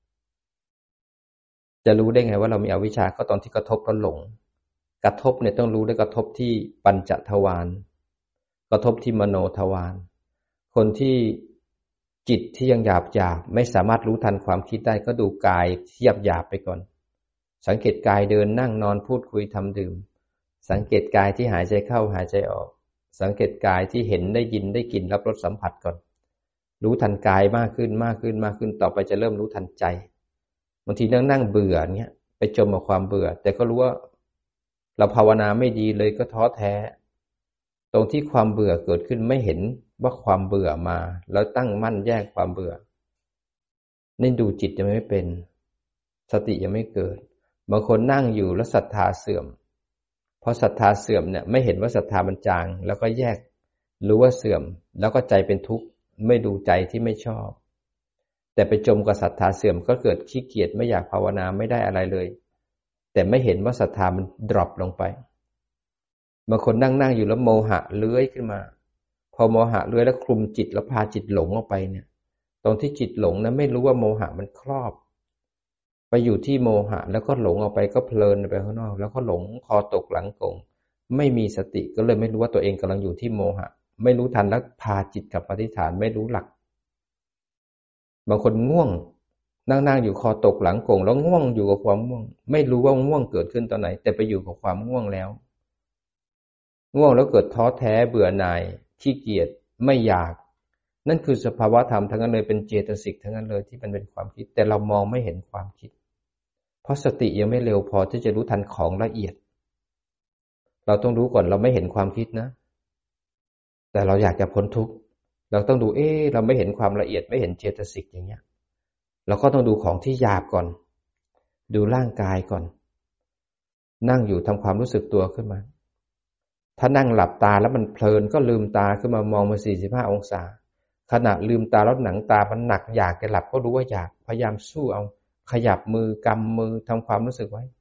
จะรู้ได้ไงว่าเรามีอวิชชาก็ตอนที่กระทบแล้วหลงกระทบเนี่ยต้องรู้ได้กระทบที่ปัญจทวารกระทบที่มโนทวารคนที่จิตที่ยังหยาบไม่สามารถรู้ทันความคิดได้ก็ดูกายที่หยาบไปก่อนสังเกตกายเดินนั่งนอนพูดคุยทำดื่มสังเกตกายที่หายใจเข้าหายใจออกสังเกตกายที่เห็นได้ยินได้กลิ่นรับรสสัมผัสก่อนรู้ทันกายมากขึ้นต่อไปจะเริ่มรู้ทันใจบางทีนั่งเบื่อเงี้ยไปจมกับความเบื่อแต่ก็รู้ว่าเราภาวนาไม่ดีเลยก็ท้อแท้ตรงที่ความเบื่อเกิดขึ้นไม่เห็นว่าความเบื่อมาแล้วตั้งมั่นแยกความเบื่อนี่ดูจิตยังไม่เป็นสติยังไม่เกิดบางคนนั่งอยู่แล้วศรัทธาเสื่อมพอศรัทธาเสื่อมเนี่ยไม่เห็นว่าศรัทธามันจางแล้วก็แยกรู้ว่าเสื่อมแล้วก็ใจเป็นทุกข์ไม่ดูใจที่ไม่ชอบแต่ไปจมกับศรัทธาเสื่อมก็เกิดขี้เกียจไม่อยากภาวนาไม่ได้อะไรเลยแต่ไม่เห็นว่าศรัทธามันดรอปลงไปบางคนนั่งอยู่แล้วโมหะเลื้อยขึ้นมาพอโมหะเลื้อยแล้วคลุมจิตแล้วพาจิตหลงออกไปเนี่ยตรงที่จิตหลงนั้นไม่รู้ว่าโมหะมันครอบไปอยู่ที่โมหะแล้วก็หลงออกไปก็เพลินไปข้างนอกแล้วก็หลงคอตกหลังโก่งไม่มีสติก็เลยไม่รู้ว่าตัวเองกำลังอยู่ที่โมหะไม่รู้ทันแล้วพาจิตกลับมาที่ฐานไม่รู้หลักบางคนง่วงนั่งอยู่คอตกหลังโก่งแล้วง่วงอยู่กับความง่วงไม่รู้ว่าง่วงเกิดขึ้นตอนไหนแต่ไปอยู่กับความง่วงแล้วง่วงแล้วเกิดท้อแท้เบื่อหน่ายขี้เกียจไม่อยากนั่นคือสภาวะธรรมทั้งนั้นเลยเป็นเจตสิกทั้งนั้นเลยที่มันเป็นความคิดแต่เรามองไม่เห็นความคิดเพราะสติยังไม่เร็วพอที่จะรู้ทันของละเอียดเราต้องรู้ก่อนเราไม่เห็นความคิดนะแต่เราอยากจะพ้นทุกข์เราต้องดูเราไม่เห็นความละเอียดไม่เห็นเจตสิกอย่างเงี้ยเราก็ต้องดูของที่หยาบก่อนดูร่างกายก่อนนั่งอยู่ทำความรู้สึกตัวขึ้นมาถ้านั่งหลับตาแล้วมันเพลินก็ลืมตาขึ้นมามองมา45องศาขณะลืมตาแล้วหนังตามันหนักอยากจะหลับก็รู้ว่าอยากพยายามสู้เอาขยับมือกำมือทำความรู้สึกไว้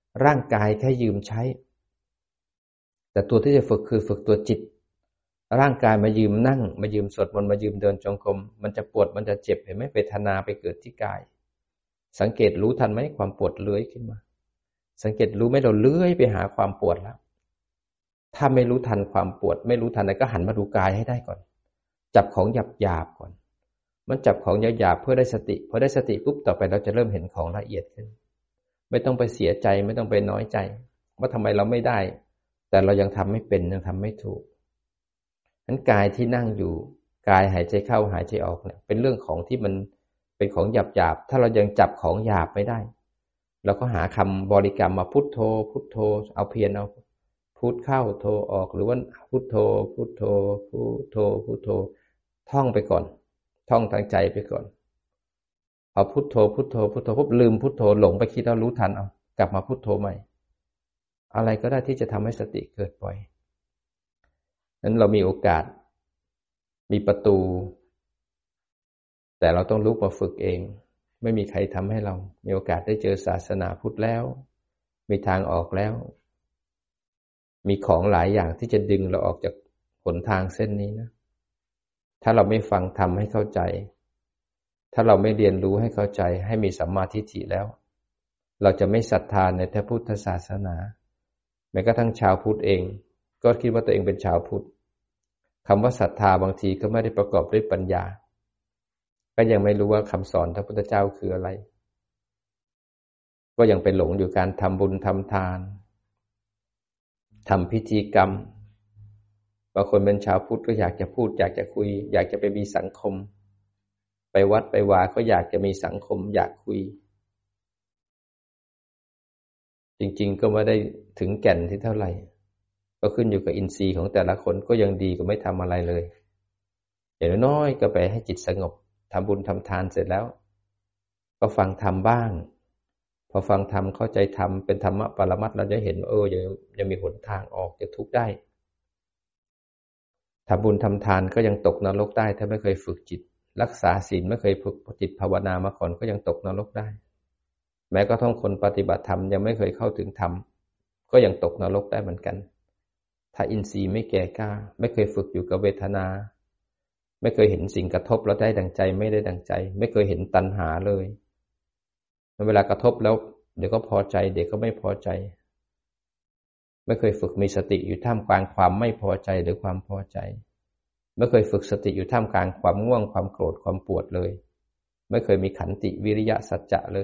ร่างกายแค่ยืมใช้แต่ตัวที่จะฝึกคือฝึกตัวจิตร่างกายมายืมนั่งมายืมสวดมนต์มายืมเดินจงกรมมันจะปวดมันจะเจ็บเห็นไหมเวทนาไปเกิดที่กายสังเกตรู้ทันไหมความปวดเลื้อยขึ้นมาสังเกตรู้ไหมเราเลื้อยไปหาความปวดแล้วถ้าไม่รู้ทันความปวดไม่รู้ทันอะไรก็หันมาดูกายให้ได้ก่อนจับของหยาบๆก่อนมันจับของหยาบๆเพื่อได้สติพอได้สติปุ๊บต่อไปเราจะเริ่มเห็นของละเอียดขึ้นไม่ต้องไปเสียใจไม่ต้องไปน้อยใจว่าทำไมเราไม่ได้แต่เรายังทำไม่เป็นยังทำไม่ถูกนั้นกายที่นั่งอยู่กายหายใจเข้าหายใจออกเนี่ยเป็นเรื่องของที่มันเป็นของหยาบๆถ้าเรายังจับของหยาบไม่ได้เราก็หาคำบริกรรมมาพุทโธพุทโธเอาเพียรเอาพุทเข้าโธออกหรือว่าพุทโธพุทโธพุทโธพุทโธท่องไปก่อนท่องทางใจไปก่อนเอาพุทโธพุทโธพุทโธปุ๊บลืมพุทโธหลงไปคิดแล้วรู้ทันเอากลับมาพุทโธใหม่อะไรก็ได้ที่จะทำให้สติเกิดบ่อยนั้นเรามีโอกาสมีประตูแต่เราต้องลุกมาฝึกเองไม่มีใครทำให้เรามีโอกาสได้เจอศาสนาพุทธแล้วมีทางออกแล้วมีของหลายอย่างที่จะดึงเราออกจากหนทางเส้นนี้นะถ้าเราไม่ฟังธรรมให้เข้าใจถ้าเราไม่เรียนรู้ให้เข้าใจให้มีสัมมาทิฏฐิแล้วเราจะไม่ศรัทธาในพระพุทธศาสนาแม้กระทั่งชาวพุทธเองก็คิดว่าตัวเองเป็นชาวพุทธคำว่าศรัทธาบางทีก็ไม่ได้ประกอบด้วยปัญญาก็ยังไม่รู้ว่าคำสอนพระพุทธเจ้าคืออะไรก็ยังไปหลงอยู่การทำบุญทำทานทำพิธีกรรมบางคนเป็นชาวพุทธก็อยากจะพูดอยากจะคุยอยากจะไปมีสังคมไปวัดไปวาก็อยากจะมีสังคมอยากคุยจริงๆก็ไม่ได้ถึงแก่นที่เท่าไหร่ก็ขึ้นอยู่กับอินทรีย์ของแต่ละคนก็ยังดีกว่าไม่ทำอะไรเลยอย่างน้อยก็ไปให้จิตสงบทำบุญทำทานเสร็จแล้วก็ฟังธรรมบ้างพอฟังธรรมเข้าใจธรรมเป็นธรรมะปรมัตถ์เราจะเห็นยังมีหนทางออกจากทุกข์ได้ทำบุญทำทานก็ยังตกนรกได้ถ้าไม่เคยฝึกจิตรักษาศีลไม่เคยฝึกจิตภาวนามาก่อนก็ยังตกนรกได้แม้กระทั่งคนปฏิบัติธรรมยังไม่เคยเข้าถึงธรรมก็ยังตกนรกได้เหมือนกันถ้าอินทรีย์ไม่แก่กล้าไม่เคยฝึกอยู่กับเวทนาไม่เคยเห็นสิ่งกระทบแล้วได้ดังใจไม่ได้ดังใจไม่เคยเห็นตัณหาเลยเวลากระทบแล้วเดี๋ยวก็พอใจเดี๋ยวก็ไม่พอใจไม่เคยฝึกมีสติอยู่ท่ามกลางความไม่พอใจหรือความพอใจไม่เคยฝึกสติอยู่ท่ามกลางความง่วงความโกรธความปวดเลยไม่เคยมีขันติวิริยะสัจจะเลย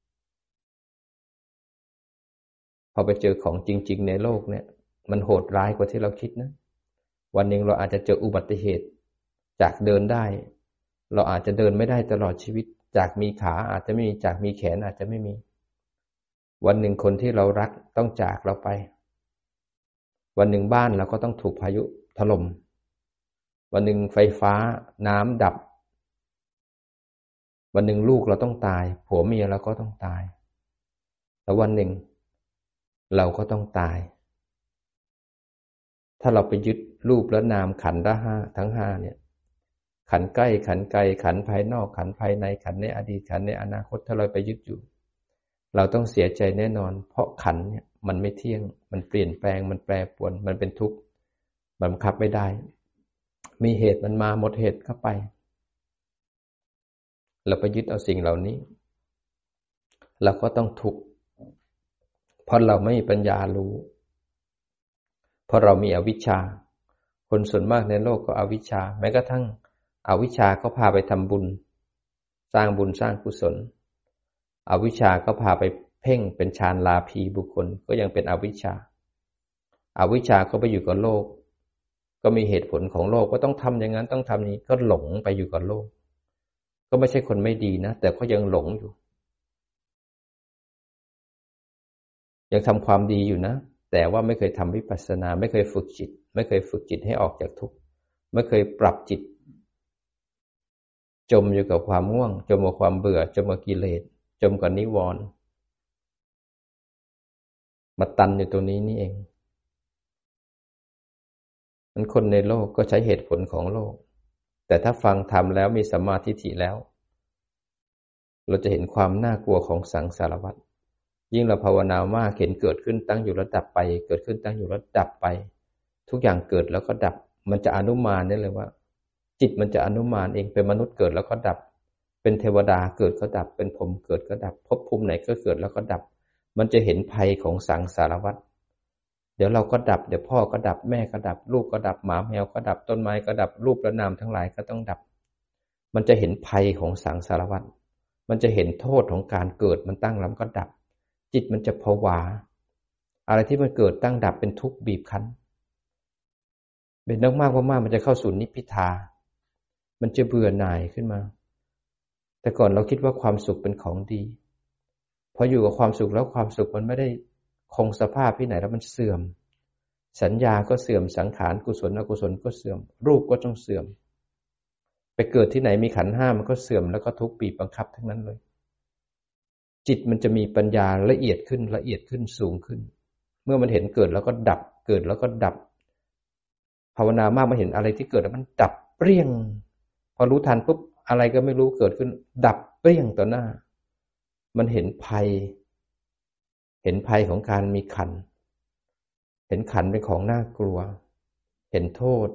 พอไปเจอของจริงๆในโลกเนี่ยมันโหดร้ายกว่าที่เราคิดนะวันหนึ่งเราอาจจะเจออุบัติเหตุจากเดินได้เราอาจจะเดินไม่ได้ตลอดชีวิตจากมีขาอาจจะไม่มีจากมีแขนอาจจะไม่มีวันหนึ่งคนที่เรารักต้องจากเราไปวันหนึ่งบ้านเราก็ต้องถูกพายุถล่มวันหนึ่งไฟฟ้าน้ำดับวันหนึ่งลูกเราต้องตายผัวเมียเราก็ต้องตายแล้ววันหนึ่งเราก็ต้องตายถ้าเราไปยึดรูปและนามขันธ์ทั้งห้าเนี่ยขันธ์ใกล้ขันธ์ไกลขันธ์ภายนอกขันธ์ภายในขันธ์ในอดีตขันธ์ในอนาคตถ้าเราไปยึดอยู่เราต้องเสียใจแน่นอนเพราะขันธ์เนี่ยมันไม่เที่ยงมันเปลี่ยนแปลงมันแปรปรวนมันเป็นทุกข์มันบังคับไม่ได้มีเหตุมันมาหมดเหตุเข้าไปเราไปยึดเอาสิ่งเหล่านี้เราก็ต้องทุกข์เพราะเราไม่มีปัญญารู้เพราะเรามีอวิชชาคนส่วนมากในโลกก็อวิชชาแม้กระทั่งอวิชชาก็พาไปทำบุญสร้างบุญสร้างกุศลอวิชชาก็พาไปเพ่งเป็นฌานลาภีบุคคลก็ยังเป็นอวิชชาอวิชชาก็ไปอยู่กับโลกก็มีเหตุผลของโลกว่าต้องทำอย่างนั้นต้องทำนี้ก็หลงไปอยู่กับโลกก็ไม่ใช่คนไม่ดีนะแต่ก็ยังหลงอยู่ยังทำความดีอยู่นะแต่ว่าไม่เคยทำวิปัสสนาไม่เคยฝึกจิตไม่เคยฝึกจิตให้ออกจากทุกข์ไม่เคยปรับจิตจมอยู่กับความง่วงจมกับความเบื่อจมกับกิเลสจมกับนิวรณ์มาตันอยู่ตรงนี้นี่เองมันคนในโลกก็ใช้เหตุผลของโลกแต่ถ้าฟังธรรมแล้วมีสัมมาทิฏฐิแล้วเราจะเห็นความน่ากลัวของสังสารวัฏยิ่งเราภาวนามากเห็นเกิดขึ้นตั้งอยู่แล้วดับไปเกิดขึ้นตั้งอยู่แล้วดับไปทุกอย่างเกิดแล้วก็ดับมันจะอนุมานได้เลยว่าจิตมันจะอนุมานเองเป็นมนุษย์เกิดแล้วก็ดับเป็นเทวดาเกิดก็ดับเป็นพรหมเกิดก็ดับภพภูมิไหนก็เกิดแล้วก็ดับมันจะเห็นภัยของสังสารวัฏเดี๋ยวเราก็ดับเดี๋ยวพ่อก็ดับแม่ก็ดับลูกก็ดับหมาแมวก็ดับต้นไม้ก็ดับรูปและนามทั้งหลายก็ต้องดับมันจะเห็นภัยของสังสารวัฏมันจะเห็นโทษของการเกิดมันตั้งแล้วก็ดับจิตมันจะผวาอะไรที่มันเกิดตั้งดับเป็นทุกข์บีบคั้นเป็นมากๆมันจะเข้าสู่นิพพิทามันจะเบื่อหน่ายขึ้นมาแต่ก่อนเราคิดว่าความสุขเป็นของดีพออยู่กับความสุขแล้วความสุขมันไม่ได้คงสภาพที่ไหนแล้วมันเสื่อมสัญญาก็เสื่อมสังขารกุศลอกุศลก็เสื่อมรูปก็ต้องเสื่อมไปเกิดที่ไหนมีขันธ์ห้ามันก็เสื่อมแล้วก็ทุกข์บีบบังคับทั้งนั้นเลยจิตมันจะมีปัญญาละเอียดขึ้นละเอียดขึ้นสูงขึ้นเมื่อมันเห็นเกิดแล้วก็ดับเกิดแล้วก็ดับภาวนามากมาเห็นอะไรที่เกิดแล้วมันดับเปรี้ยงพอรู้ทันปุ๊บอะไรก็ไม่รู้เกิดขึ้นดับเปรี้ยงต่อหน้ามันเห็นภัยของการมีขันธ์เห็นขันธ์เป็นของน่ากลัวเห็นโทษ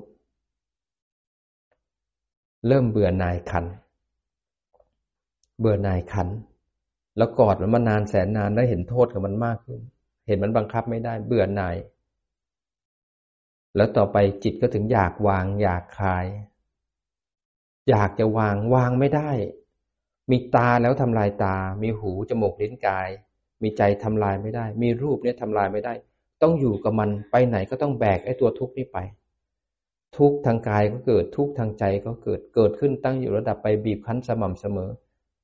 เริ่มเบื่อหน่ายขันธ์เบื่อหน่ายขันธ์แล้วกอดมันมานานแสนนานแล้วเห็นโทษของมันมากขึ้นเห็นมันบังคับไม่ได้เบื่อหน่ายแล้วต่อไปจิตก็ถึงอยากวางอยากคลายอยากจะวางไม่ได้มีตาแล้วทำลายตามีหูจมูกลิ้นกายมีใจทำลายไม่ได้มีรูปเนี่ยทำลายไม่ได้ต้องอยู่กับมันไปไหนก็ต้องแบกไอ้ตัวทุกข์นี้ไปทุกข์ทางกายก็เกิดทุกข์ทางใจก็เกิดขึ้นตั้งอยู่ระดับไปบีบคั้นสม่ำเสมอ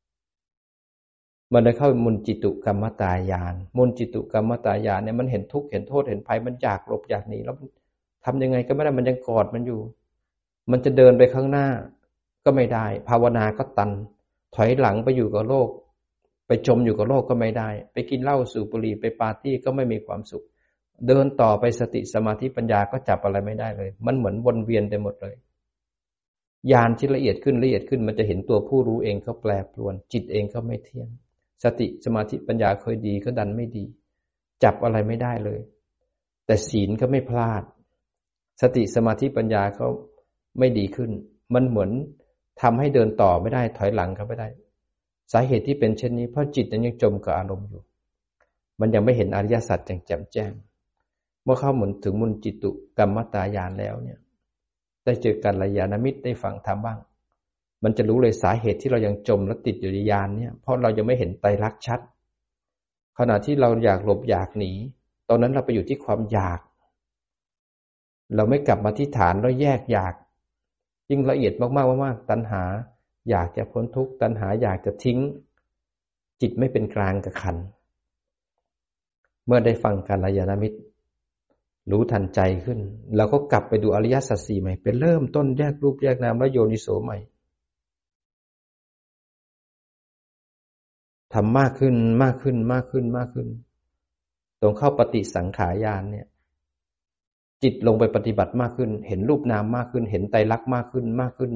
มันได้เข้ามุนจิตุกรรมตายานมุนจิตุกรรมตายานเนี่ยมันเห็นทุกข์เห็นโทษเห็นภัยมันอยากหลบอยากหนีแล้วทำยังไงก็ไม่ได้มันยังกอดมันอยู่มันจะเดินไปข้างหน้าก็ไม่ได้ภาวนาก็ตันถอยหลังไปอยู่กับโลกไปจมอยู่กับโลกก็ไม่ได้ไปกินเหล้าสูบบุหรี่ไปปาร์ตี้ก็ไม่มีความสุขเดินต่อไปสติสมาธิปัญญาก็จับอะไรไม่ได้เลยมันเหมือนวนเวียนไปหมดเลยญาณที่ละเอียดขึ้นมันจะเห็นตัวผู้รู้เองเขาแปรปรวนจิตเองก็ไม่เที่ยงสติสมาธิปัญญาเคยดีก็ดันไม่ดีจับอะไรไม่ได้เลยแต่ศีลก็ไม่พลาดสติสมาธิปัญญาเขาไม่ดีขึ้นมันเหมือนทำให้เดินต่อไม่ได้ถอยหลังก็ไม่ได้สาเหตุที่เป็นเช่นนี้เพราะจิตยังจมกับอารมณ์อยู่มันยังไม่เห็นอริยสัจแจ่มแจ้งเมื่อเข้าถึงมุนจิตุกรรมตายานแล้วเนี่ยได้เจอกัลยาณมิตรได้ฟังธรรมบ้างมันจะรู้เลยสาเหตุที่เรายังจมและติดอยู่ในญาณเนี่ยเพราะเรายังไม่เห็นไตรลักษณ์ชัดขณะที่เราอยากหลบอยากหนีตอนนั้นเราไปอยู่ที่ความอยากเราไม่กลับมาที่ฐานแล้วแยกอยากยิ่งละเอียดมากตัณหาอยากจะพ้นทุกข์ตัณหาอยากจะทิ้งจิตไม่เป็นกลางกับขันธ์เมื่อได้ฟังกัลยาณมิตรรู้ทันใจขึ้นเราก็กลับไปดูอริยสัจสี่ใหม่เป็นเริ่มต้นแยกรูปแยกนามแล้วโยนิโสใหม่ทำมากขึ้นตรงเข้าปฏิสังขารญาณเนี่ยจิตลงไปปฏิบัติมากขึ้นเห็นรูปนามมากขึ้นเห็นไตรลักษณ์มากขึ้น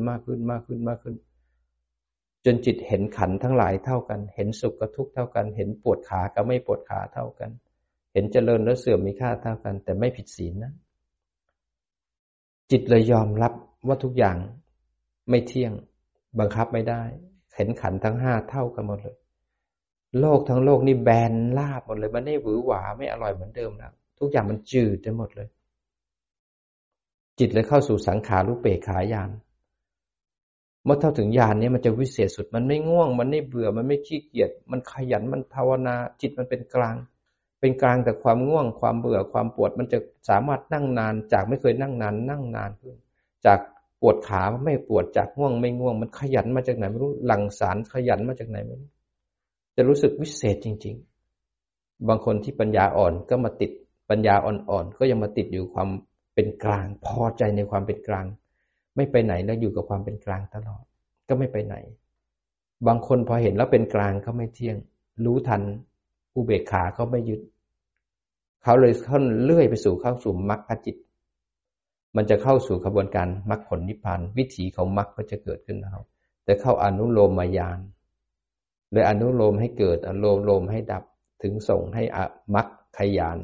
จนจิตเห็นขันธ์ทั้งหลายเท่ากันเห็นสุขกับทุกข์เท่ากันเห็นปวดขากับไม่ปวดขาเท่ากันเห็นเจริญและเสื่อมมีค่าเท่ากันแต่ไม่ผิดศีลนะจิตเลยยอมรับว่าทุกอย่างไม่เที่ยงบังคับไม่ได้เห็นขันธ์ทั้งห้าเท่ากันหมดเลยโลกทั้งโลกนี่แบนราบหมดเลยมันไม่หวือหวาไม่อร่อยเหมือนเดิมแล้วทุกอย่างมันจืดไปหมดเลยจิตเลยเข้าสู่สังขารุปเปกขาญาณเมื่อเท่าถึงญาณนี้มันจะวิเศษสุดมันไม่ง่วงมันไม่เบื่อมันไม่ขี้เกียจมันขยันมันภาวนาจิตมันเป็นกลางแต่ความง่วงความเบื่อความปวดมันจะสามารถนั่งนานจากไม่เคยนั่งนานนั่งนานขึ้นจากปวดขาไม่ปวดจากง่วงไม่ง่วงมันขยันมาจากไหนไม่รู้หลั่งสารขยันมาจากไหนไม่รู้จะรู้สึกวิเศษจริงๆบางคนที่ปัญญาอ่อนก็มาติดปัญญาอ่อนๆก็ยังมาติดอยู่ความเป็นกลางพอใจในความเป็นกลางไม่ไปไหนแล้วอยู่กับความเป็นกลางตลอดก็ไม่ไปไหนบางคนพอเห็นแล้วเป็นกลางก็ไม่เที่ยงรู้ทันอุเบกขาก็ไม่ยึดเขาเลยเข้าเลื่อยไปเข้าสู่มรรคจิตมันจะเข้าสู่กระบวนการมรรคผลนิพพานวิถีของมรรคก็จะเกิดขึ้นแล้วแต่เข้าอนุโลมญาณเลยอนุโลมให้เกิดอนุโลมให้ดับถึงส่งให้มรรคขยาน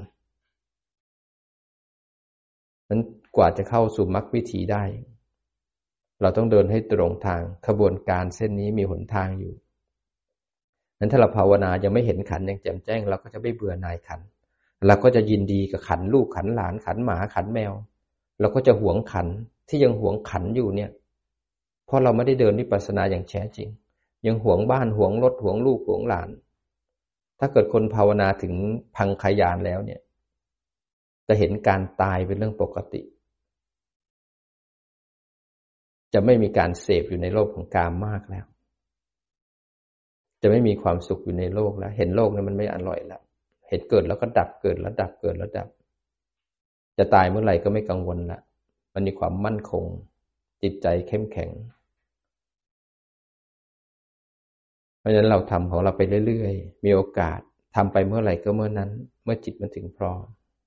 นั้นกว่าจะเข้าสู่มรรควิถีได้เราต้องเดินให้ตรงทางขบวนการเส้นนี้มีหนทางอยู่นั้นถ้าเราภาวนายังไม่เห็นขันธ์อย่างแจ่มแจ้งเราก็จะไม่เบื่อหน่ายขันธ์เราก็จะยินดีกับขันธ์ลูกขันธ์หลานขันธ์หมาขันธ์แมวเราก็จะหวงขันธ์ที่ยังหวงขันธ์อยู่เนี่ยเพราะเราไม่ได้เดินวิปัสสนาอย่างแท้จริงยังหวงบ้านหวงรถหวงลูกหวงหลานถ้าเกิดคนภาวนาถึงพังคายานแล้วเนี่ยจะเห็นการตายเป็นเรื่องปกติจะไม่มีการเสพอยู่ในโลกของกามมากแล้วจะไม่มีความสุขอยู่ในโลกแล้วเห็นโลกนั้นมันไม่อร่อยแล้วเห็นเกิดแล้วก็ดับเกิดแล้วดับเกิดแล้วดับจะตายเมื่อไหร่ก็ไม่กังวลละมันมีความมั่นคงจิตใจเข้มแข็งเพราะฉะนั้นเราทำของเราไปเรื่อยๆมีโอกาสทำไปเมื่อไหร่ก็เมื่อนั้นเมื่อจิตมันถึงพร้อม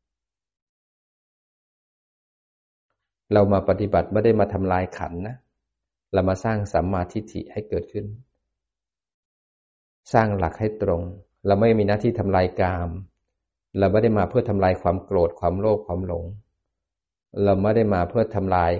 เรามาปฏิบัติไม่ได้มาทำลายขันธ์นะเรามาสร้างสัมมาทิฏฐิให้เกิดขึ้นสร้างหลักให้ตรงเราไม่มีหน้าที่ทำลายกามเราไม่ได้มาเพื่อทำลายความโกรธความโลภความหลงเราไม่ได้มาเพื่อทำลาย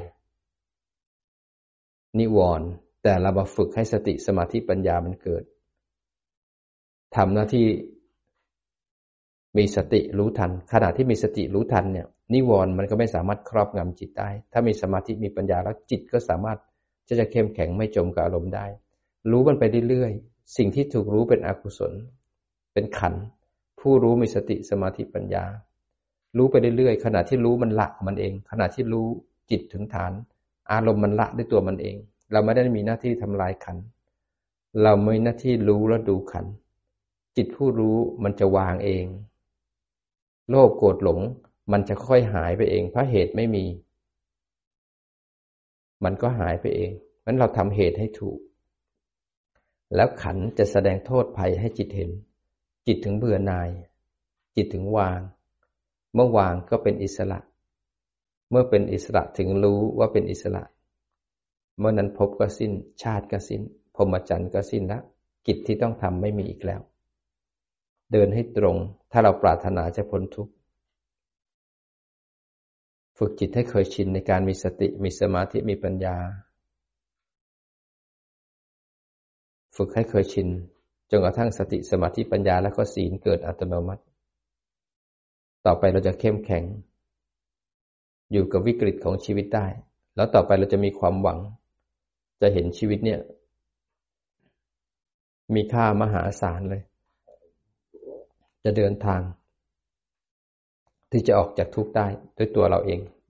นิวรณ์แต่เรามาฝึกให้สติสมาธิปัญญามันเกิดทำหน้าที่มีสติรู้ทันขณะที่มีสติรู้ทันเนี่ยนิวรณ์มันก็ไม่สามารถครอบงำจิตได้ถ้ามีสมาธิมีปัญญาแล้วจิตก็สามารถที่จะเข้มแข็งไม่จมกับอารมณ์ได้รู้มันไปเรื่อยๆสิ่งที่ถูกรู้เป็นอกุศลเป็นขันธ์ผู้รู้มีสติสมาธิปัญญารู้ไปเรื่อยๆขณะที่รู้มันละมันเองขณะที่รู้จิตถึงฐานอารมณ์มันละด้วยตัวมันเองเราไม่ได้มีหน้าที่ทำลายขันธ์เรามีหน้าที่รู้และดูขันธ์จิตผู้รู้มันจะวางเองโลภโกรธหลงมันจะค่อยหายไปเองเพราะเหตุไม่มีมันก็หายไปเองงั้นเราทำเหตุให้ถูกแล้วขันธ์จะแสดงโทษภัยให้จิตเห็นจิตถึงเบื่อหน่ายจิตถึงวางเมื่อวางก็เป็นอิสระเมื่อเป็นอิสระถึงรู้ว่าเป็นอิสระเมื่อนั้นภพก็สิ้นชาติก็สิ้นพรหมจรรย์ก็สิ้นแล้วกิจที่ต้องทำไม่มีอีกแล้วเดินให้ตรงถ้าเราปรารถนาจะพ้นทุกข์ฝึกจิตให้เคยชินในการมีสติมีสมาธิมีปัญญาฝึกให้เคยชินจนกระทั่งสติสมาธิปัญญาแล้วก็ศีลเกิดอัตโนมัติต่อไปเราจะเข้มแข็งอยู่กับวิกฤตของชีวิตได้แล้วต่อไปเราจะมีความหวังจะเห็นชีวิตเนี่ยมีค่ามหาศาลเลยจะเดินทางที่จะออกจากทุกข์ได้ด้วยตัวเราเอง